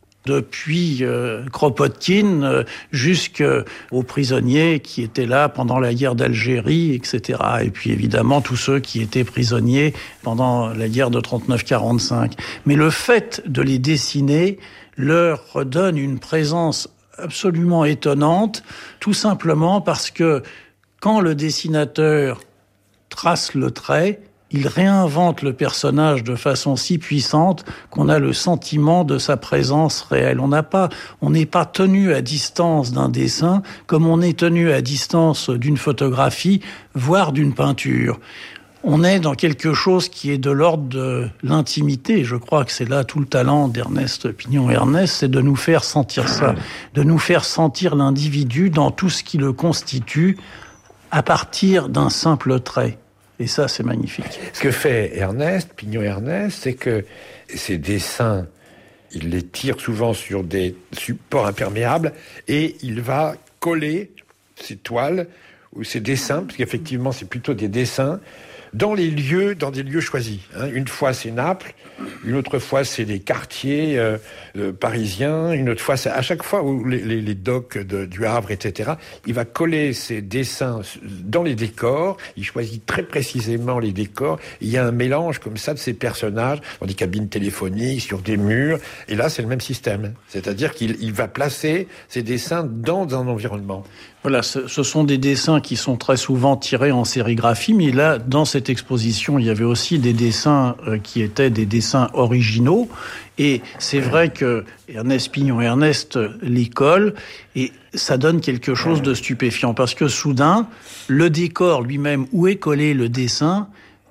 depuis Kropotkin jusqu'aux prisonniers qui étaient là pendant la guerre d'Algérie, etc. Et puis évidemment tous ceux qui étaient prisonniers pendant la guerre de 39-45. Mais le fait de les dessiner leur donne une présence absolument étonnante, tout simplement parce que quand le dessinateur trace le trait, il réinvente le personnage de façon si puissante qu'on a le sentiment de sa présence réelle. On n'est pas tenu à distance d'un dessin comme on est tenu à distance d'une photographie, voire d'une peinture. On est dans quelque chose qui est de l'ordre de l'intimité. Je crois que c'est là tout le talent d'Ernest Pignon-Ernest, c'est de nous faire sentir ça, de nous faire sentir l'individu dans tout ce qui le constitue à partir d'un simple trait. Et ça, c'est magnifique. Ce que fait Ernest Pignon-Ernest, c'est que ses dessins, il les tire souvent sur des supports imperméables et il va coller ses toiles ou ses dessins, parce qu'effectivement, c'est plutôt des dessins, dans des lieux choisis. Une fois, c'est Naples, une autre fois, c'est les quartiers parisiens, une autre fois, c'est à chaque fois où les docks du Havre, etc., il va coller ses dessins dans les décors, il choisit très précisément les décors, il y a un mélange comme ça de ces personnages, dans des cabines téléphoniques, sur des murs, et là, c'est le même système. C'est-à-dire qu'il va placer ses dessins dans un environnement. Voilà, ce sont des dessins qui sont très souvent tirés en sérigraphie, mais là, dans cette exposition, il y avait aussi des dessins qui étaient des dessins originaux. Et c'est vrai que Ernest Pignon-Ernest les colle, et ça donne quelque chose de stupéfiant, parce que soudain, le décor lui-même, où est collé le dessin,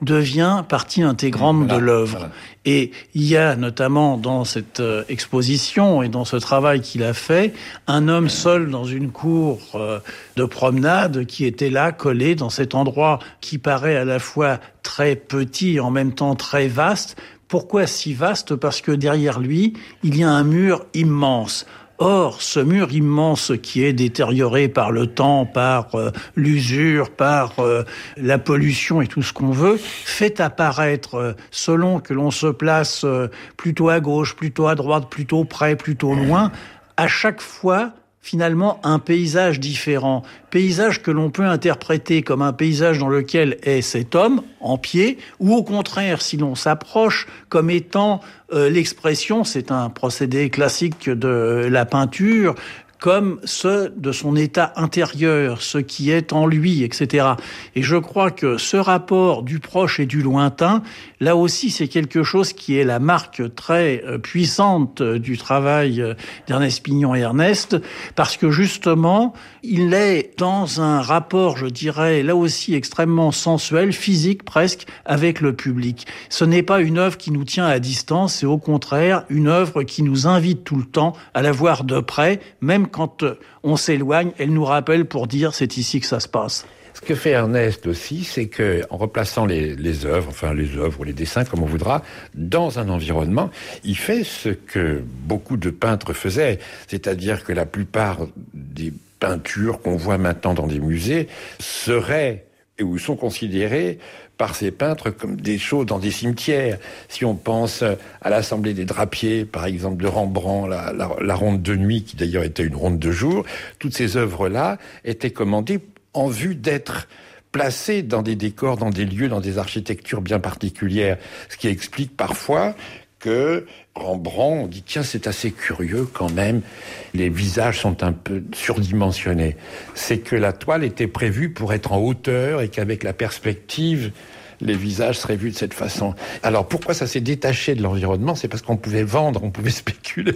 devient partie intégrante de l'œuvre. Voilà. Et il y a notamment dans cette exposition et dans ce travail qu'il a fait, un homme seul dans une cour de promenade qui était là, collé dans cet endroit qui paraît à la fois très petit et en même temps très vaste. Pourquoi si vaste ? Parce que derrière lui, il y a un mur immense. Or, ce mur immense qui est détérioré par le temps, par l'usure, par la pollution et tout ce qu'on veut, fait apparaître, selon que l'on se place plutôt à gauche, plutôt à droite, plutôt près, plutôt loin, à chaque fois, finalement, un paysage différent. Paysage que l'on peut interpréter comme un paysage dans lequel est cet homme, en pied, ou au contraire, si l'on s'approche, comme étant l'expression, c'est un procédé classique de la peinture, comme ce de son état intérieur, ce qui est en lui, etc. Et je crois que ce rapport du proche et du lointain, là aussi, c'est quelque chose qui est la marque très puissante du travail d'Ernest Pignon et Ernest, parce que justement, il est dans un rapport, je dirais, là aussi extrêmement sensuel, physique presque, avec le public. Ce n'est pas une œuvre qui nous tient à distance, c'est au contraire une œuvre qui nous invite tout le temps à la voir de près, même quand on s'éloigne, elle nous rappelle pour dire c'est ici que ça se passe. Ce que fait Ernest aussi, c'est que en replaçant les œuvres, enfin les œuvres ou les dessins, comme on voudra, dans un environnement, il fait ce que beaucoup de peintres faisaient, c'est-à-dire que la plupart des peintures qu'on voit maintenant dans des musées seraient ou sont considérées par ces peintres comme des choses dans des cimetières. Si on pense à l'Assemblée des Drapiers, par exemple, de Rembrandt, la ronde de nuit, qui d'ailleurs était une ronde de jour, toutes ces œuvres-là étaient commandées en vue d'être placées dans des décors, dans des lieux, dans des architectures bien particulières. Ce qui explique parfois que Rembrandt, on dit tiens, c'est assez curieux quand même, les visages sont un peu surdimensionnés. C'est que la toile était prévue pour être en hauteur et qu'avec la perspective, les visages seraient vus de cette façon. Alors pourquoi ça s'est détaché de l'environnement ? C'est parce qu'on pouvait vendre, on pouvait spéculer.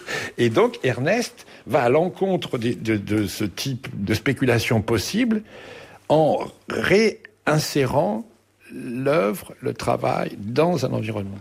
Et donc Ernest va à l'encontre de ce type de spéculation possible en réinsérant l'œuvre, le travail dans un environnement.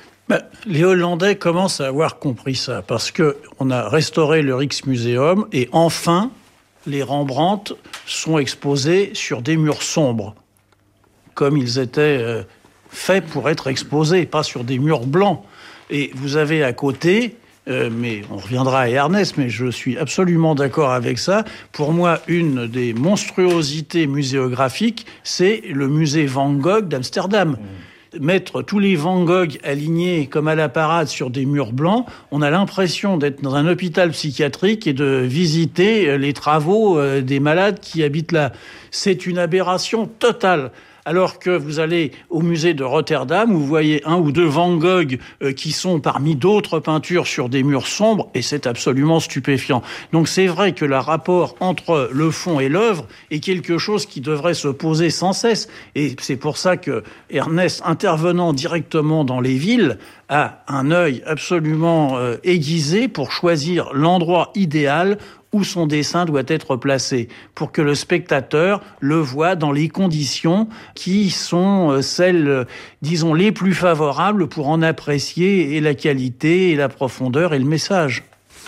Les Hollandais commencent à avoir compris ça, parce que on a restauré le Rijksmuseum et enfin, les Rembrandt sont exposés sur des murs sombres, comme ils étaient faits pour être exposés, pas sur des murs blancs. Et vous avez à côté, mais on reviendra à Ernest, mais je suis absolument d'accord avec ça. Pour moi, une des monstruosités muséographiques, c'est le musée Van Gogh d'Amsterdam. Mettre tous les Van Gogh alignés comme à la parade sur des murs blancs, on a l'impression d'être dans un hôpital psychiatrique et de visiter les travaux des malades qui habitent là. C'est une aberration totale. Alors que vous allez au musée de Rotterdam, où vous voyez un ou deux Van Gogh qui sont parmi d'autres peintures sur des murs sombres, et c'est absolument stupéfiant. Donc c'est vrai que le rapport entre le fond et l'œuvre est quelque chose qui devrait se poser sans cesse. Et c'est pour ça que Ernest, intervenant directement dans les villes, a un œil absolument aiguisé pour choisir l'endroit idéal où son dessin doit être placé, pour que le spectateur le voit dans les conditions qui sont celles, disons, les plus favorables pour en apprécier et la qualité, et la profondeur, et le message.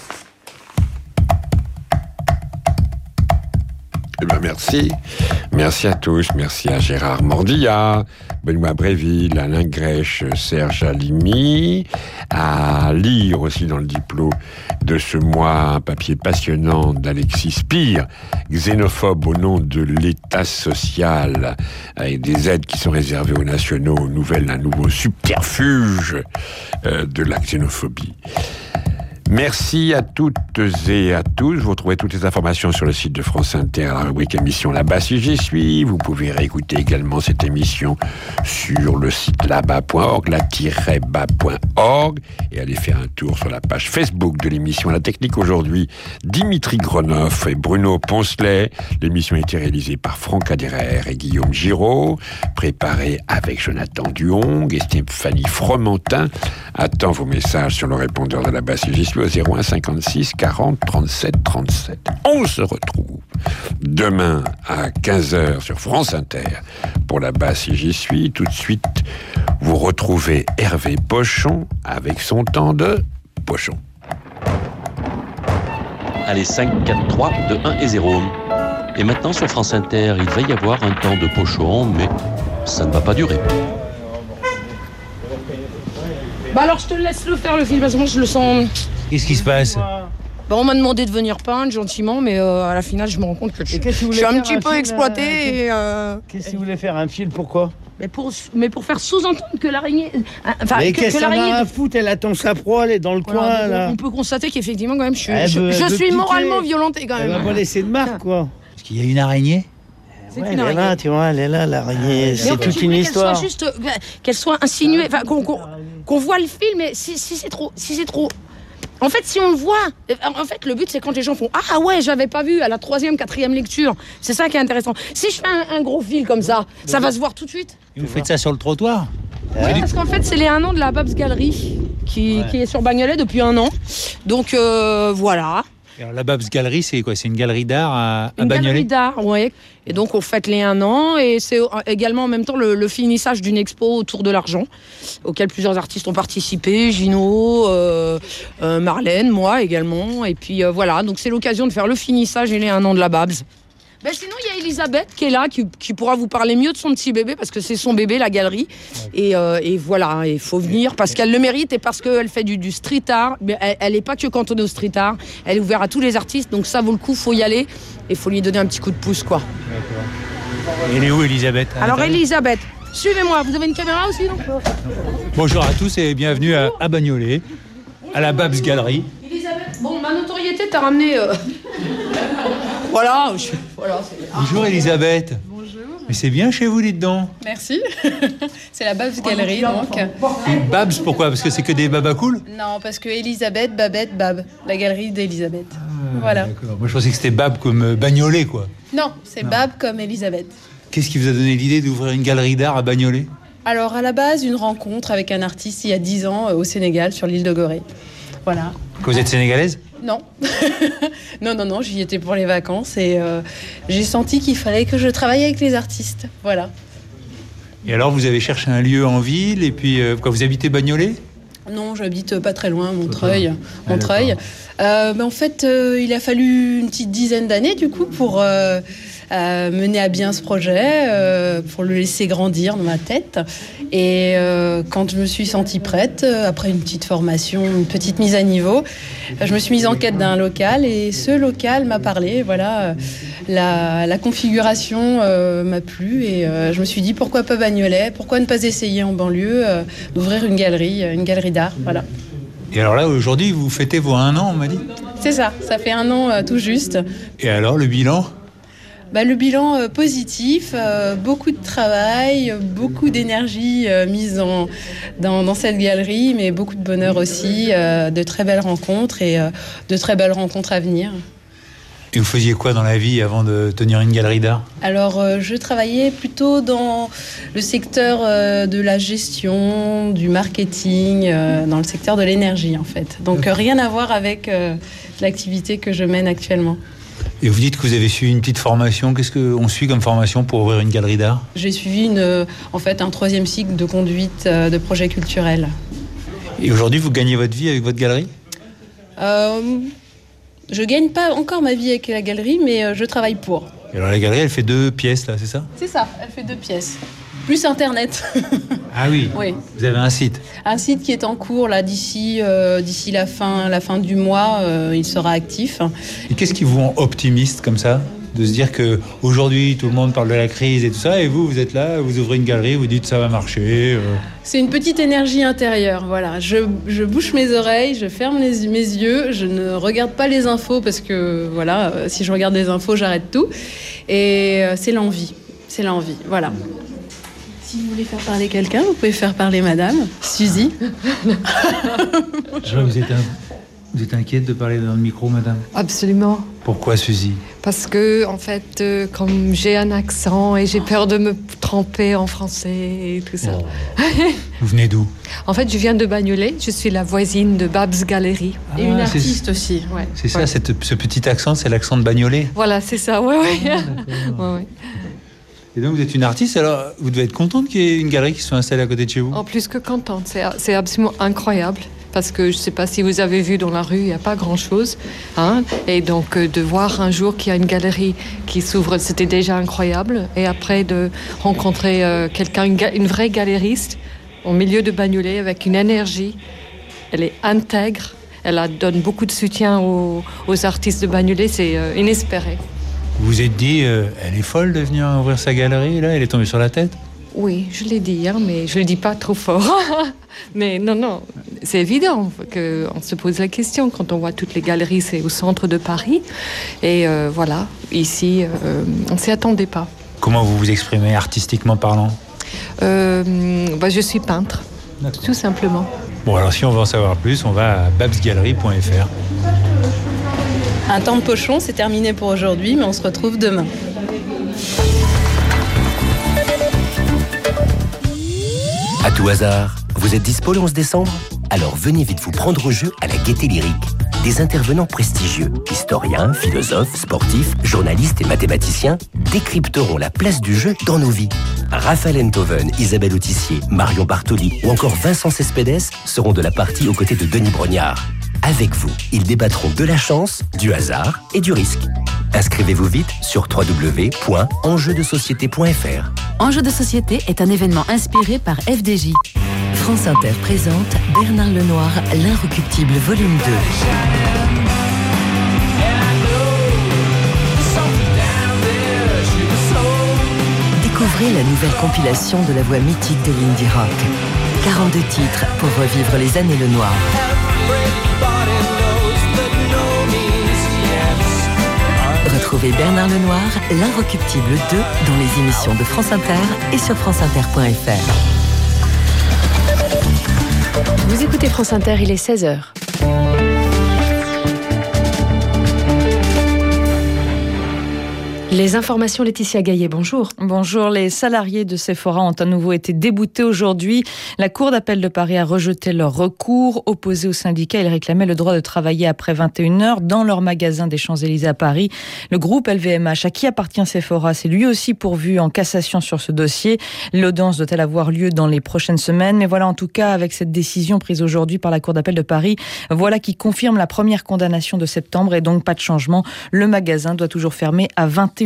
Eh bien, merci. Merci à tous. Merci à Gérard Mordillat, Benoît Bréville, Alain Grèche, Serge Halimi. À lire aussi dans le diplôme de ce mois un papier passionnant d'Alexis Spire, Xénophobe au nom de l'État social, avec des aides qui sont réservées aux nationaux, aux nouvelles, un nouveau subterfuge de la xénophobie. Merci à toutes et à tous. Vous retrouvez toutes les informations sur le site de France Inter, à la rubrique émission Là-bas si j'y suis. Vous pouvez réécouter également cette émission sur le site là-bas.org, la-bas.org, et aller faire un tour sur la page Facebook de l'émission. À la technique aujourd'hui, Dimitri Gronoff et Bruno Poncelet. L'émission a été réalisée par Franck Aderer et Guillaume Giraud, préparée avec Jonathan Duong et Stéphanie Fromentin. Attends vos messages sur le répondeur de Là-bas si j'y suis. au 01 56 40 37 37. On se retrouve demain à 15h sur France Inter pour la basse et j'y suis. Tout de suite, vous retrouvez Hervé Pochon avec son temps de Pochon. Allez, 5, 4, 3, 2, 1 et 0. Et maintenant, sur France Inter, il va y avoir un temps de Pochon, mais ça ne va pas durer. Bah alors, je te laisse le faire, le film, parce que moi, je le sens... Qu'est-ce qui se passe ? Bon, on m'a demandé de venir peindre gentiment, mais à la finale, je me rends compte que je suis un petit peu exploité. Qu'est-ce que vous voulez faire, un fil, pourquoi ? mais pour faire sous-entendre que l'araignée... mais qu'est-ce que ça a à foutre ? Elle attend sa proie, elle est dans le coin, là. On peut constater qu'effectivement, quand même, je suis moralement violentée, quand même. Elle va pas laisser de marque, quoi. Parce qu'il y a une araignée. C'est ouais, une araignée. Elle est là, tu vois, elle est là, l'araignée. C'est toute une histoire. Qu'elle soit insinuée, qu'on voit le film, mais si c'est trop... En fait, si on le voit, en fait, le but, c'est quand les gens font « Ah ouais, j'avais pas vu à la 3e, 4e lecture ». C'est ça qui est intéressant. Si je fais un gros fil comme ça, ça va se voir tout de suite. Et vous faites ça sur le trottoir ? Oui, parce qu'en fait, c'est les 1 an de la Babs Galerie qui est sur Bagnolet depuis 1 an. Donc, voilà. Alors, la Babs Galerie, c'est quoi ? C'est une galerie d'art à Bagnolet ? Une galerie d'art, oui. Et donc, on fête les 1 an. Et c'est également en même temps le finissage d'une expo autour de l'argent, auquel plusieurs artistes ont participé. Gino, Marlène, moi également. Et puis voilà, donc c'est l'occasion de faire le finissage et les 1 an de la Babs. Ben sinon, il y a Elisabeth qui est là, qui pourra vous parler mieux de son petit bébé, parce que c'est son bébé, la galerie. Et voilà, il faut venir parce qu'elle le mérite et parce qu'elle fait du street art. Mais elle n'est pas que cantonnée au street art, elle est ouverte à tous les artistes, donc ça vaut le coup, il faut y aller et il faut lui donner un petit coup de pouce, quoi. D'accord. Et elle est où, Elisabeth ? Alors, Elisabeth, suivez-moi, vous avez une caméra aussi, non ? Bonjour à tous et bienvenue à Bagnolet, à la Babs Galerie. Elisabeth, bon, ma notoriété t'a ramené... Voilà, Bonjour Elisabeth. Bonjour. Mais c'est bien chez vous, dites donc. Merci. C'est la Babs Galerie, donc. Et Babs, pourquoi ? Parce que c'est que des babas cool ? Non, parce que Elisabeth, Babette, Bab. La galerie d'Elisabeth. Voilà. D'accord. Moi, je pensais que c'était Bab comme Bagnolet, quoi. Non, c'est Bab comme Elisabeth. Qu'est-ce qui vous a donné l'idée d'ouvrir une galerie d'art à Bagnolet ? Alors, à la base, une rencontre avec un artiste il y a 10 ans au Sénégal, sur l'île de Gorée. Voilà. Que vous êtes sénégalaise ? Non. non, j'y étais pour les vacances et j'ai senti qu'il fallait que je travaille avec les artistes. Voilà. Et alors, vous avez cherché un lieu en ville et puis, vous habitez Bagnolet ? Non, j'habite pas très loin, Montreuil. Mais en fait, il a fallu une petite dizaine d'années, du coup, pour mener à bien ce projet, pour le laisser grandir dans ma tête. Et quand je me suis sentie prête, après une petite formation, une petite mise à niveau, je me suis mise en quête d'un local et ce local m'a parlé. Voilà, la configuration m'a plu et je me suis dit pourquoi pas Bagnolet, pourquoi ne pas essayer en banlieue d'ouvrir une galerie d'art. Voilà. Et alors là, aujourd'hui, vous fêtez vos 1 an, on m'a dit ? C'est ça fait 1 an tout juste. Et alors, le bilan ? Le bilan positif, beaucoup de travail, beaucoup d'énergie mise dans cette galerie, mais beaucoup de bonheur aussi, de très belles rencontres et de très belles rencontres à venir. Et vous faisiez quoi dans la vie avant de tenir une galerie d'art ? Alors, je travaillais plutôt dans le secteur de la gestion, du marketing, dans le secteur de l'énergie en fait. Donc, rien à voir avec l'activité que je mène actuellement. Et vous dites que vous avez suivi une petite formation. Qu'est-ce qu'on suit comme formation pour ouvrir une galerie d'art ? J'ai suivi un 3e cycle de conduite de projet culturel. Et aujourd'hui, vous gagnez votre vie avec votre galerie ? Je gagne pas encore ma vie avec la galerie, mais je travaille pour. Et alors la galerie, elle fait 2 pièces, là, c'est ça ? C'est ça, elle fait 2 pièces. Plus Internet. Ah oui, oui. Vous avez un site ? Un site qui est en cours, là, d'ici la fin du mois, il sera actif. Et qu'est-ce qui vous rend optimiste comme ça ? De se dire qu'aujourd'hui, tout le monde parle de la crise et tout ça, et vous êtes là, vous ouvrez une galerie, vous dites ça va marcher. C'est une petite énergie intérieure, voilà. Je bouche mes oreilles, je ferme mes yeux, je ne regarde pas les infos parce que, voilà, si je regarde les infos, j'arrête tout. Et c'est l'envie, voilà. Si vous voulez faire parler quelqu'un, vous pouvez faire parler madame, Suzy. Vous êtes inquiète de parler dans le micro, madame ? Absolument. Pourquoi, Suzy ? Parce que, en fait, comme j'ai un accent et j'ai peur de me tromper en français et tout ça. Vous venez d'où ? En fait, je viens de Bagnolet. Je suis la voisine de Babs Galerie. Et une artiste aussi. Ouais. C'est ça, ce petit accent, c'est l'accent de Bagnolet ? Voilà, c'est ça, ouais. Et donc, vous êtes une artiste, alors vous devez être contente qu'il y ait une galerie qui soit installée à côté de chez vous ? En plus que contente, c'est absolument incroyable. Parce que je ne sais pas si vous avez vu dans la rue, il n'y a pas grand-chose. Hein, et donc, de voir un jour qu'il y a une galerie qui s'ouvre, c'était déjà incroyable. Et après, de rencontrer quelqu'un, une vraie galériste, au milieu de Bagnolet, avec une énergie. Elle est intègre. Elle donne beaucoup de soutien aux artistes de Bagnolet. C'est inespéré. Vous vous êtes dit, elle est folle de venir ouvrir sa galerie, là ? Elle est tombée sur la tête ? Oui, je l'ai dit, hein, mais je ne le dis pas trop fort. Mais non, c'est évident qu'on se pose la question quand on voit toutes les galeries, c'est au centre de Paris. Et voilà, ici, on ne s'y attendait pas. Comment vous vous exprimez artistiquement parlant ? Je suis peintre, tout simplement. Bon, alors si on veut en savoir plus, on va à babsgalerie.fr. Un temps de pochon, c'est terminé pour aujourd'hui, mais on se retrouve demain. À tout hasard, vous êtes dispo le 11 décembre ? Alors venez vite vous prendre au jeu à la Gaîté Lyrique. Des intervenants prestigieux, historiens, philosophes, sportifs, journalistes et mathématiciens décrypteront la place du jeu dans nos vies. Raphaël Enthoven, Isabelle Autissier, Marion Bartoli ou encore Vincent Cespedes seront de la partie aux côtés de Denis Brognard. Avec vous, ils débattront de la chance, du hasard et du risque. Inscrivez-vous vite sur www.enjeudesociété.fr. Enjeux de société est un événement inspiré par FDJ. France Inter présente Bernard Lenoir, l'Inrecuptible volume 2. Découvrez la nouvelle compilation de la voix mythique de l'indie rock. 42 titres pour revivre les années Lenoir. Retrouvez Bernard Lenoir, l'Inrecuptible 2 dans les émissions de France Inter et sur franceinter.fr. Vous écoutez France Inter, il est 16h. Les informations, Laetitia Gaillet, bonjour. Bonjour, les salariés de Sephora ont à nouveau été déboutés aujourd'hui. La Cour d'appel de Paris a rejeté leur recours. Opposés au syndicat, ils réclamaient le droit de travailler après 21h dans leur magasin des Champs-Élysées à Paris. Le groupe LVMH, à qui appartient Sephora, s'est lui aussi pourvu en cassation sur ce dossier. L'audience doit-elle avoir lieu dans les prochaines semaines ? Mais voilà, en tout cas, avec cette décision prise aujourd'hui par la Cour d'appel de Paris, voilà qui confirme la première condamnation de septembre et donc pas de changement. Le magasin doit toujours fermer à 21h.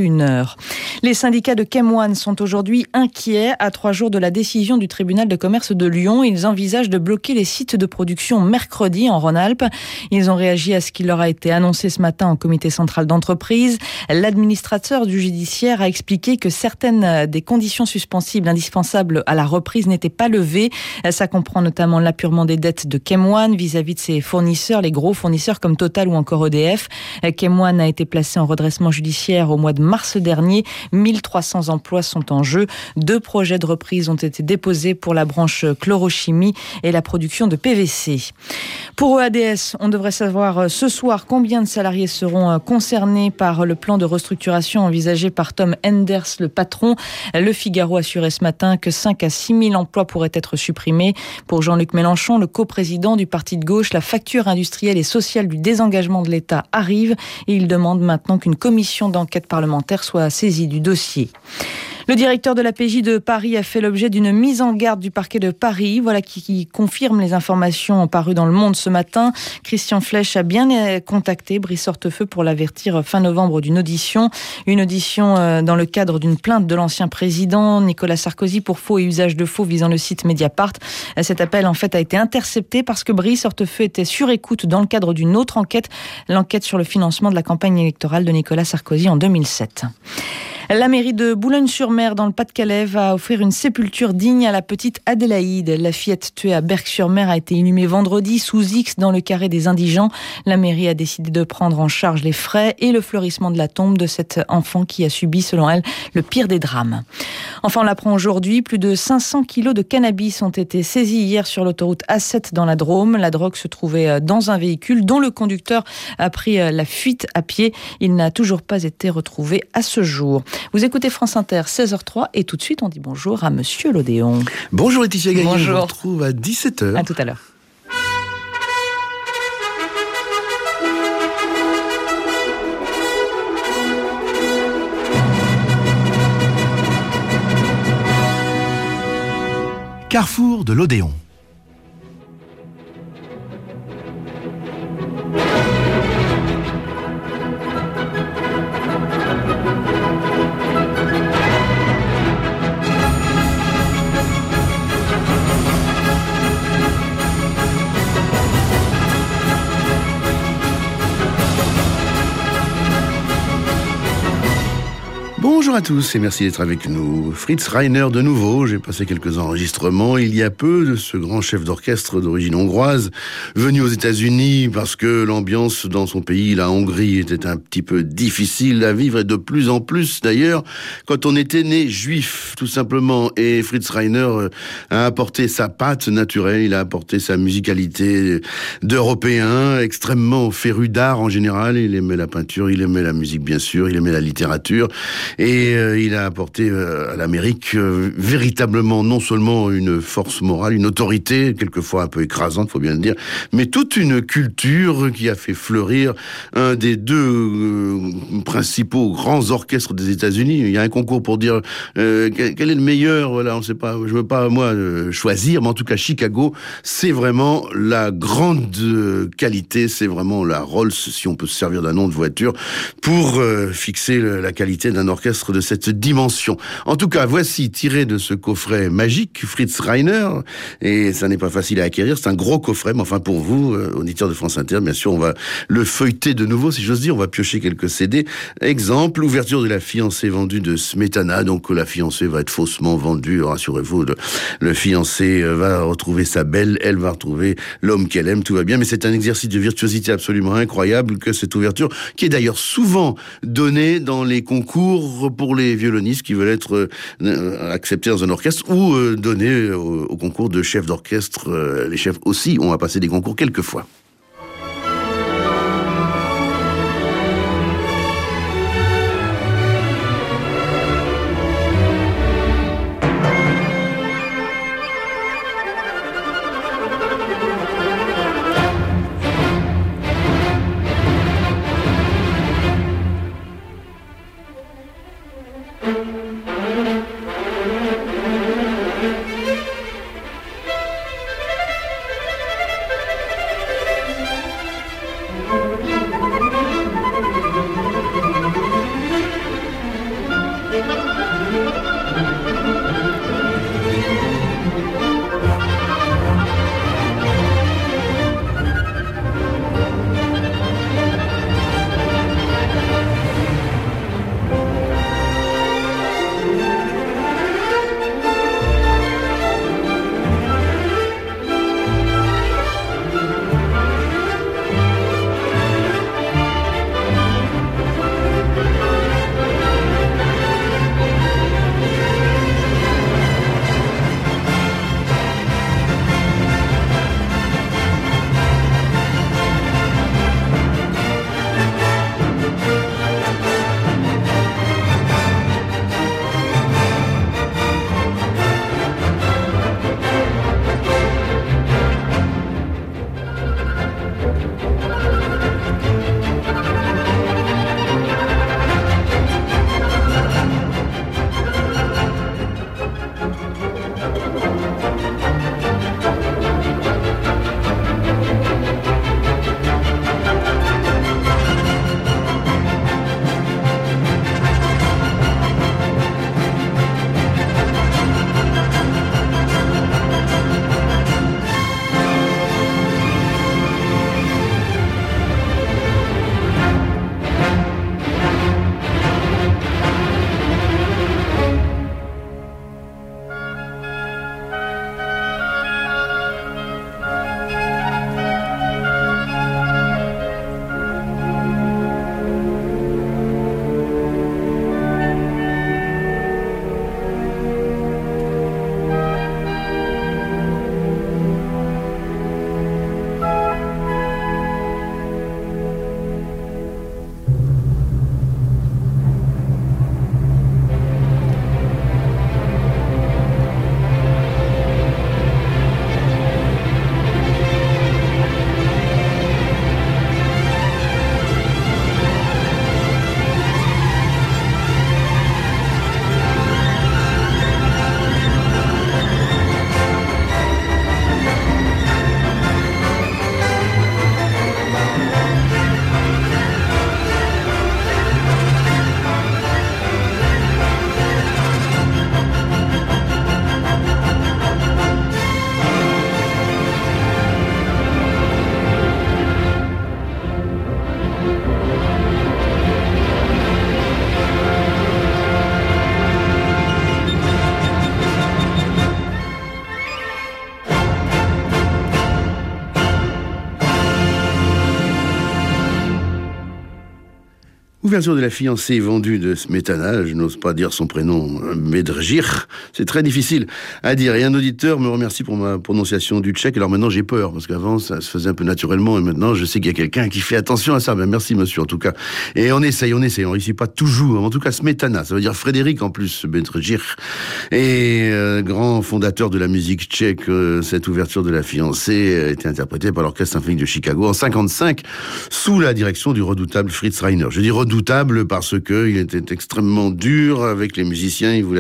Les syndicats de Kemwan sont aujourd'hui inquiets à 3 jours de la décision du tribunal de commerce de Lyon. Ils envisagent de bloquer les sites de production mercredi en Rhône-Alpes. Ils ont réagi à ce qui leur a été annoncé ce matin en comité central d'entreprise. L'administrateur du judiciaire a expliqué que certaines des conditions suspensibles indispensables à la reprise n'étaient pas levées. Ça comprend notamment l'apurement des dettes de Kemwan vis-à-vis de ses fournisseurs, les gros fournisseurs comme Total ou encore EDF. Kemwan a été placé en redressement judiciaire au mois de mars dernier. 1300 emplois sont en jeu. 2 projets de reprise ont été déposés pour la branche chlorochimie et la production de PVC. Pour EADS, on devrait savoir ce soir combien de salariés seront concernés par le plan de restructuration envisagé par Tom Enders, le patron. Le Figaro assurait ce matin que 5 à 6 000 emplois pourraient être supprimés. Pour Jean-Luc Mélenchon, le coprésident du parti de gauche, la facture industrielle et sociale du désengagement de l'État arrive et il demande maintenant qu'une commission d'enquête parlementaire soit saisie du dossier. Le directeur de la PJ de Paris a fait l'objet d'une mise en garde du parquet de Paris. Voilà qui confirme les informations parues dans Le Monde ce matin. Christian Flech a bien contacté Brice Hortefeux pour l'avertir fin novembre d'une audition. Une audition dans le cadre d'une plainte de l'ancien président Nicolas Sarkozy pour faux et usage de faux visant le site Mediapart. Cet appel en fait a été intercepté parce que Brice Hortefeux était sur écoute dans le cadre d'une autre enquête, l'enquête sur le financement de la campagne électorale de Nicolas Sarkozy en 2007. La mairie de Boulogne-sur-Mer, dans le Pas-de-Calais, va offrir une sépulture digne à la petite Adélaïde. La fillette tuée à Berck-sur-Mer a été inhumée vendredi sous X dans le carré des indigents. La mairie a décidé de prendre en charge les frais et le fleurissement de la tombe de cet enfant qui a subi, selon elle, le pire des drames. Enfin, on l'apprend aujourd'hui, plus de 500 kilos de cannabis ont été saisis hier sur l'autoroute A7 dans la Drôme. La drogue se trouvait dans un véhicule dont le conducteur a pris la fuite à pied. Il n'a toujours pas été retrouvé à ce jour. Vous écoutez France Inter, 16h03, et tout de suite on dit bonjour à Monsieur Lodéon. Bonjour Laetitia Gaillet, bonjour. Je vous retrouve à 17h. À tout à l'heure. Carrefour de l'Odéon. Bonjour à tous et merci d'être avec nous. Fritz Reiner de nouveau, j'ai passé quelques enregistrements il y a peu de ce grand chef d'orchestre d'origine hongroise, venu aux États-Unis parce que l'ambiance dans son pays, la Hongrie, était un petit peu difficile à vivre et de plus en plus d'ailleurs quand on était né juif, tout simplement. Et Fritz Reiner a apporté sa patte naturelle, il a apporté sa musicalité d'Européen, extrêmement féru d'art en général. Il aimait la peinture, il aimait la musique bien sûr, il aimait la littérature. Et il a apporté à l'Amérique véritablement non seulement une force morale, une autorité, quelquefois un peu écrasante, faut bien le dire, mais toute une culture qui a fait fleurir un des deux principaux grands orchestres des États-Unis. Il y a un concours pour dire quel est le meilleur, voilà, on sait pas, je veux pas moi choisir, mais en tout cas Chicago, c'est vraiment la grande qualité, c'est vraiment la Rolls, si on peut se servir d'un nom de voiture, pour fixer la qualité d'un orchestre de cette dimension. En tout cas, voici, tiré de ce coffret magique, Fritz Reiner, et ça n'est pas facile à acquérir, c'est un gros coffret, mais enfin pour vous, auditeurs de France Inter, bien sûr, on va le feuilleter de nouveau, si j'ose dire, on va piocher quelques CD. Exemple, l'ouverture de La fiancée vendue de Smetana, donc la fiancée va être faussement vendue, rassurez-vous, le fiancé va retrouver sa belle, elle va retrouver l'homme qu'elle aime, tout va bien, mais c'est un exercice de virtuosité absolument incroyable que cette ouverture, qui est d'ailleurs souvent donnée dans les concours pour les violonistes qui veulent être acceptés dans un orchestre ou donnés au concours de chef d'orchestre. Les chefs aussi ont à passer des concours quelquefois. Ouverture de la fiancée vendue de Smetana, je n'ose pas dire son prénom, Bedřich, c'est très difficile à dire. Et un auditeur me remercie pour ma prononciation du tchèque. Alors maintenant j'ai peur, parce qu'avant ça se faisait un peu naturellement, et maintenant je sais qu'il y a quelqu'un qui fait attention à ça. Ben, merci monsieur en tout cas. Et on essaye, on réussit pas toujours. En tout cas Smetana, ça veut dire Frédéric en plus, Bedřich. Et grand fondateur de la musique tchèque, cette ouverture de la fiancée a été interprétée par l'Orchestre Symphonique de Chicago en 55, sous la direction du redoutable Fritz Reiner. Je dis redoutable parce que il était extrêmement dur avec les musiciens, il voulait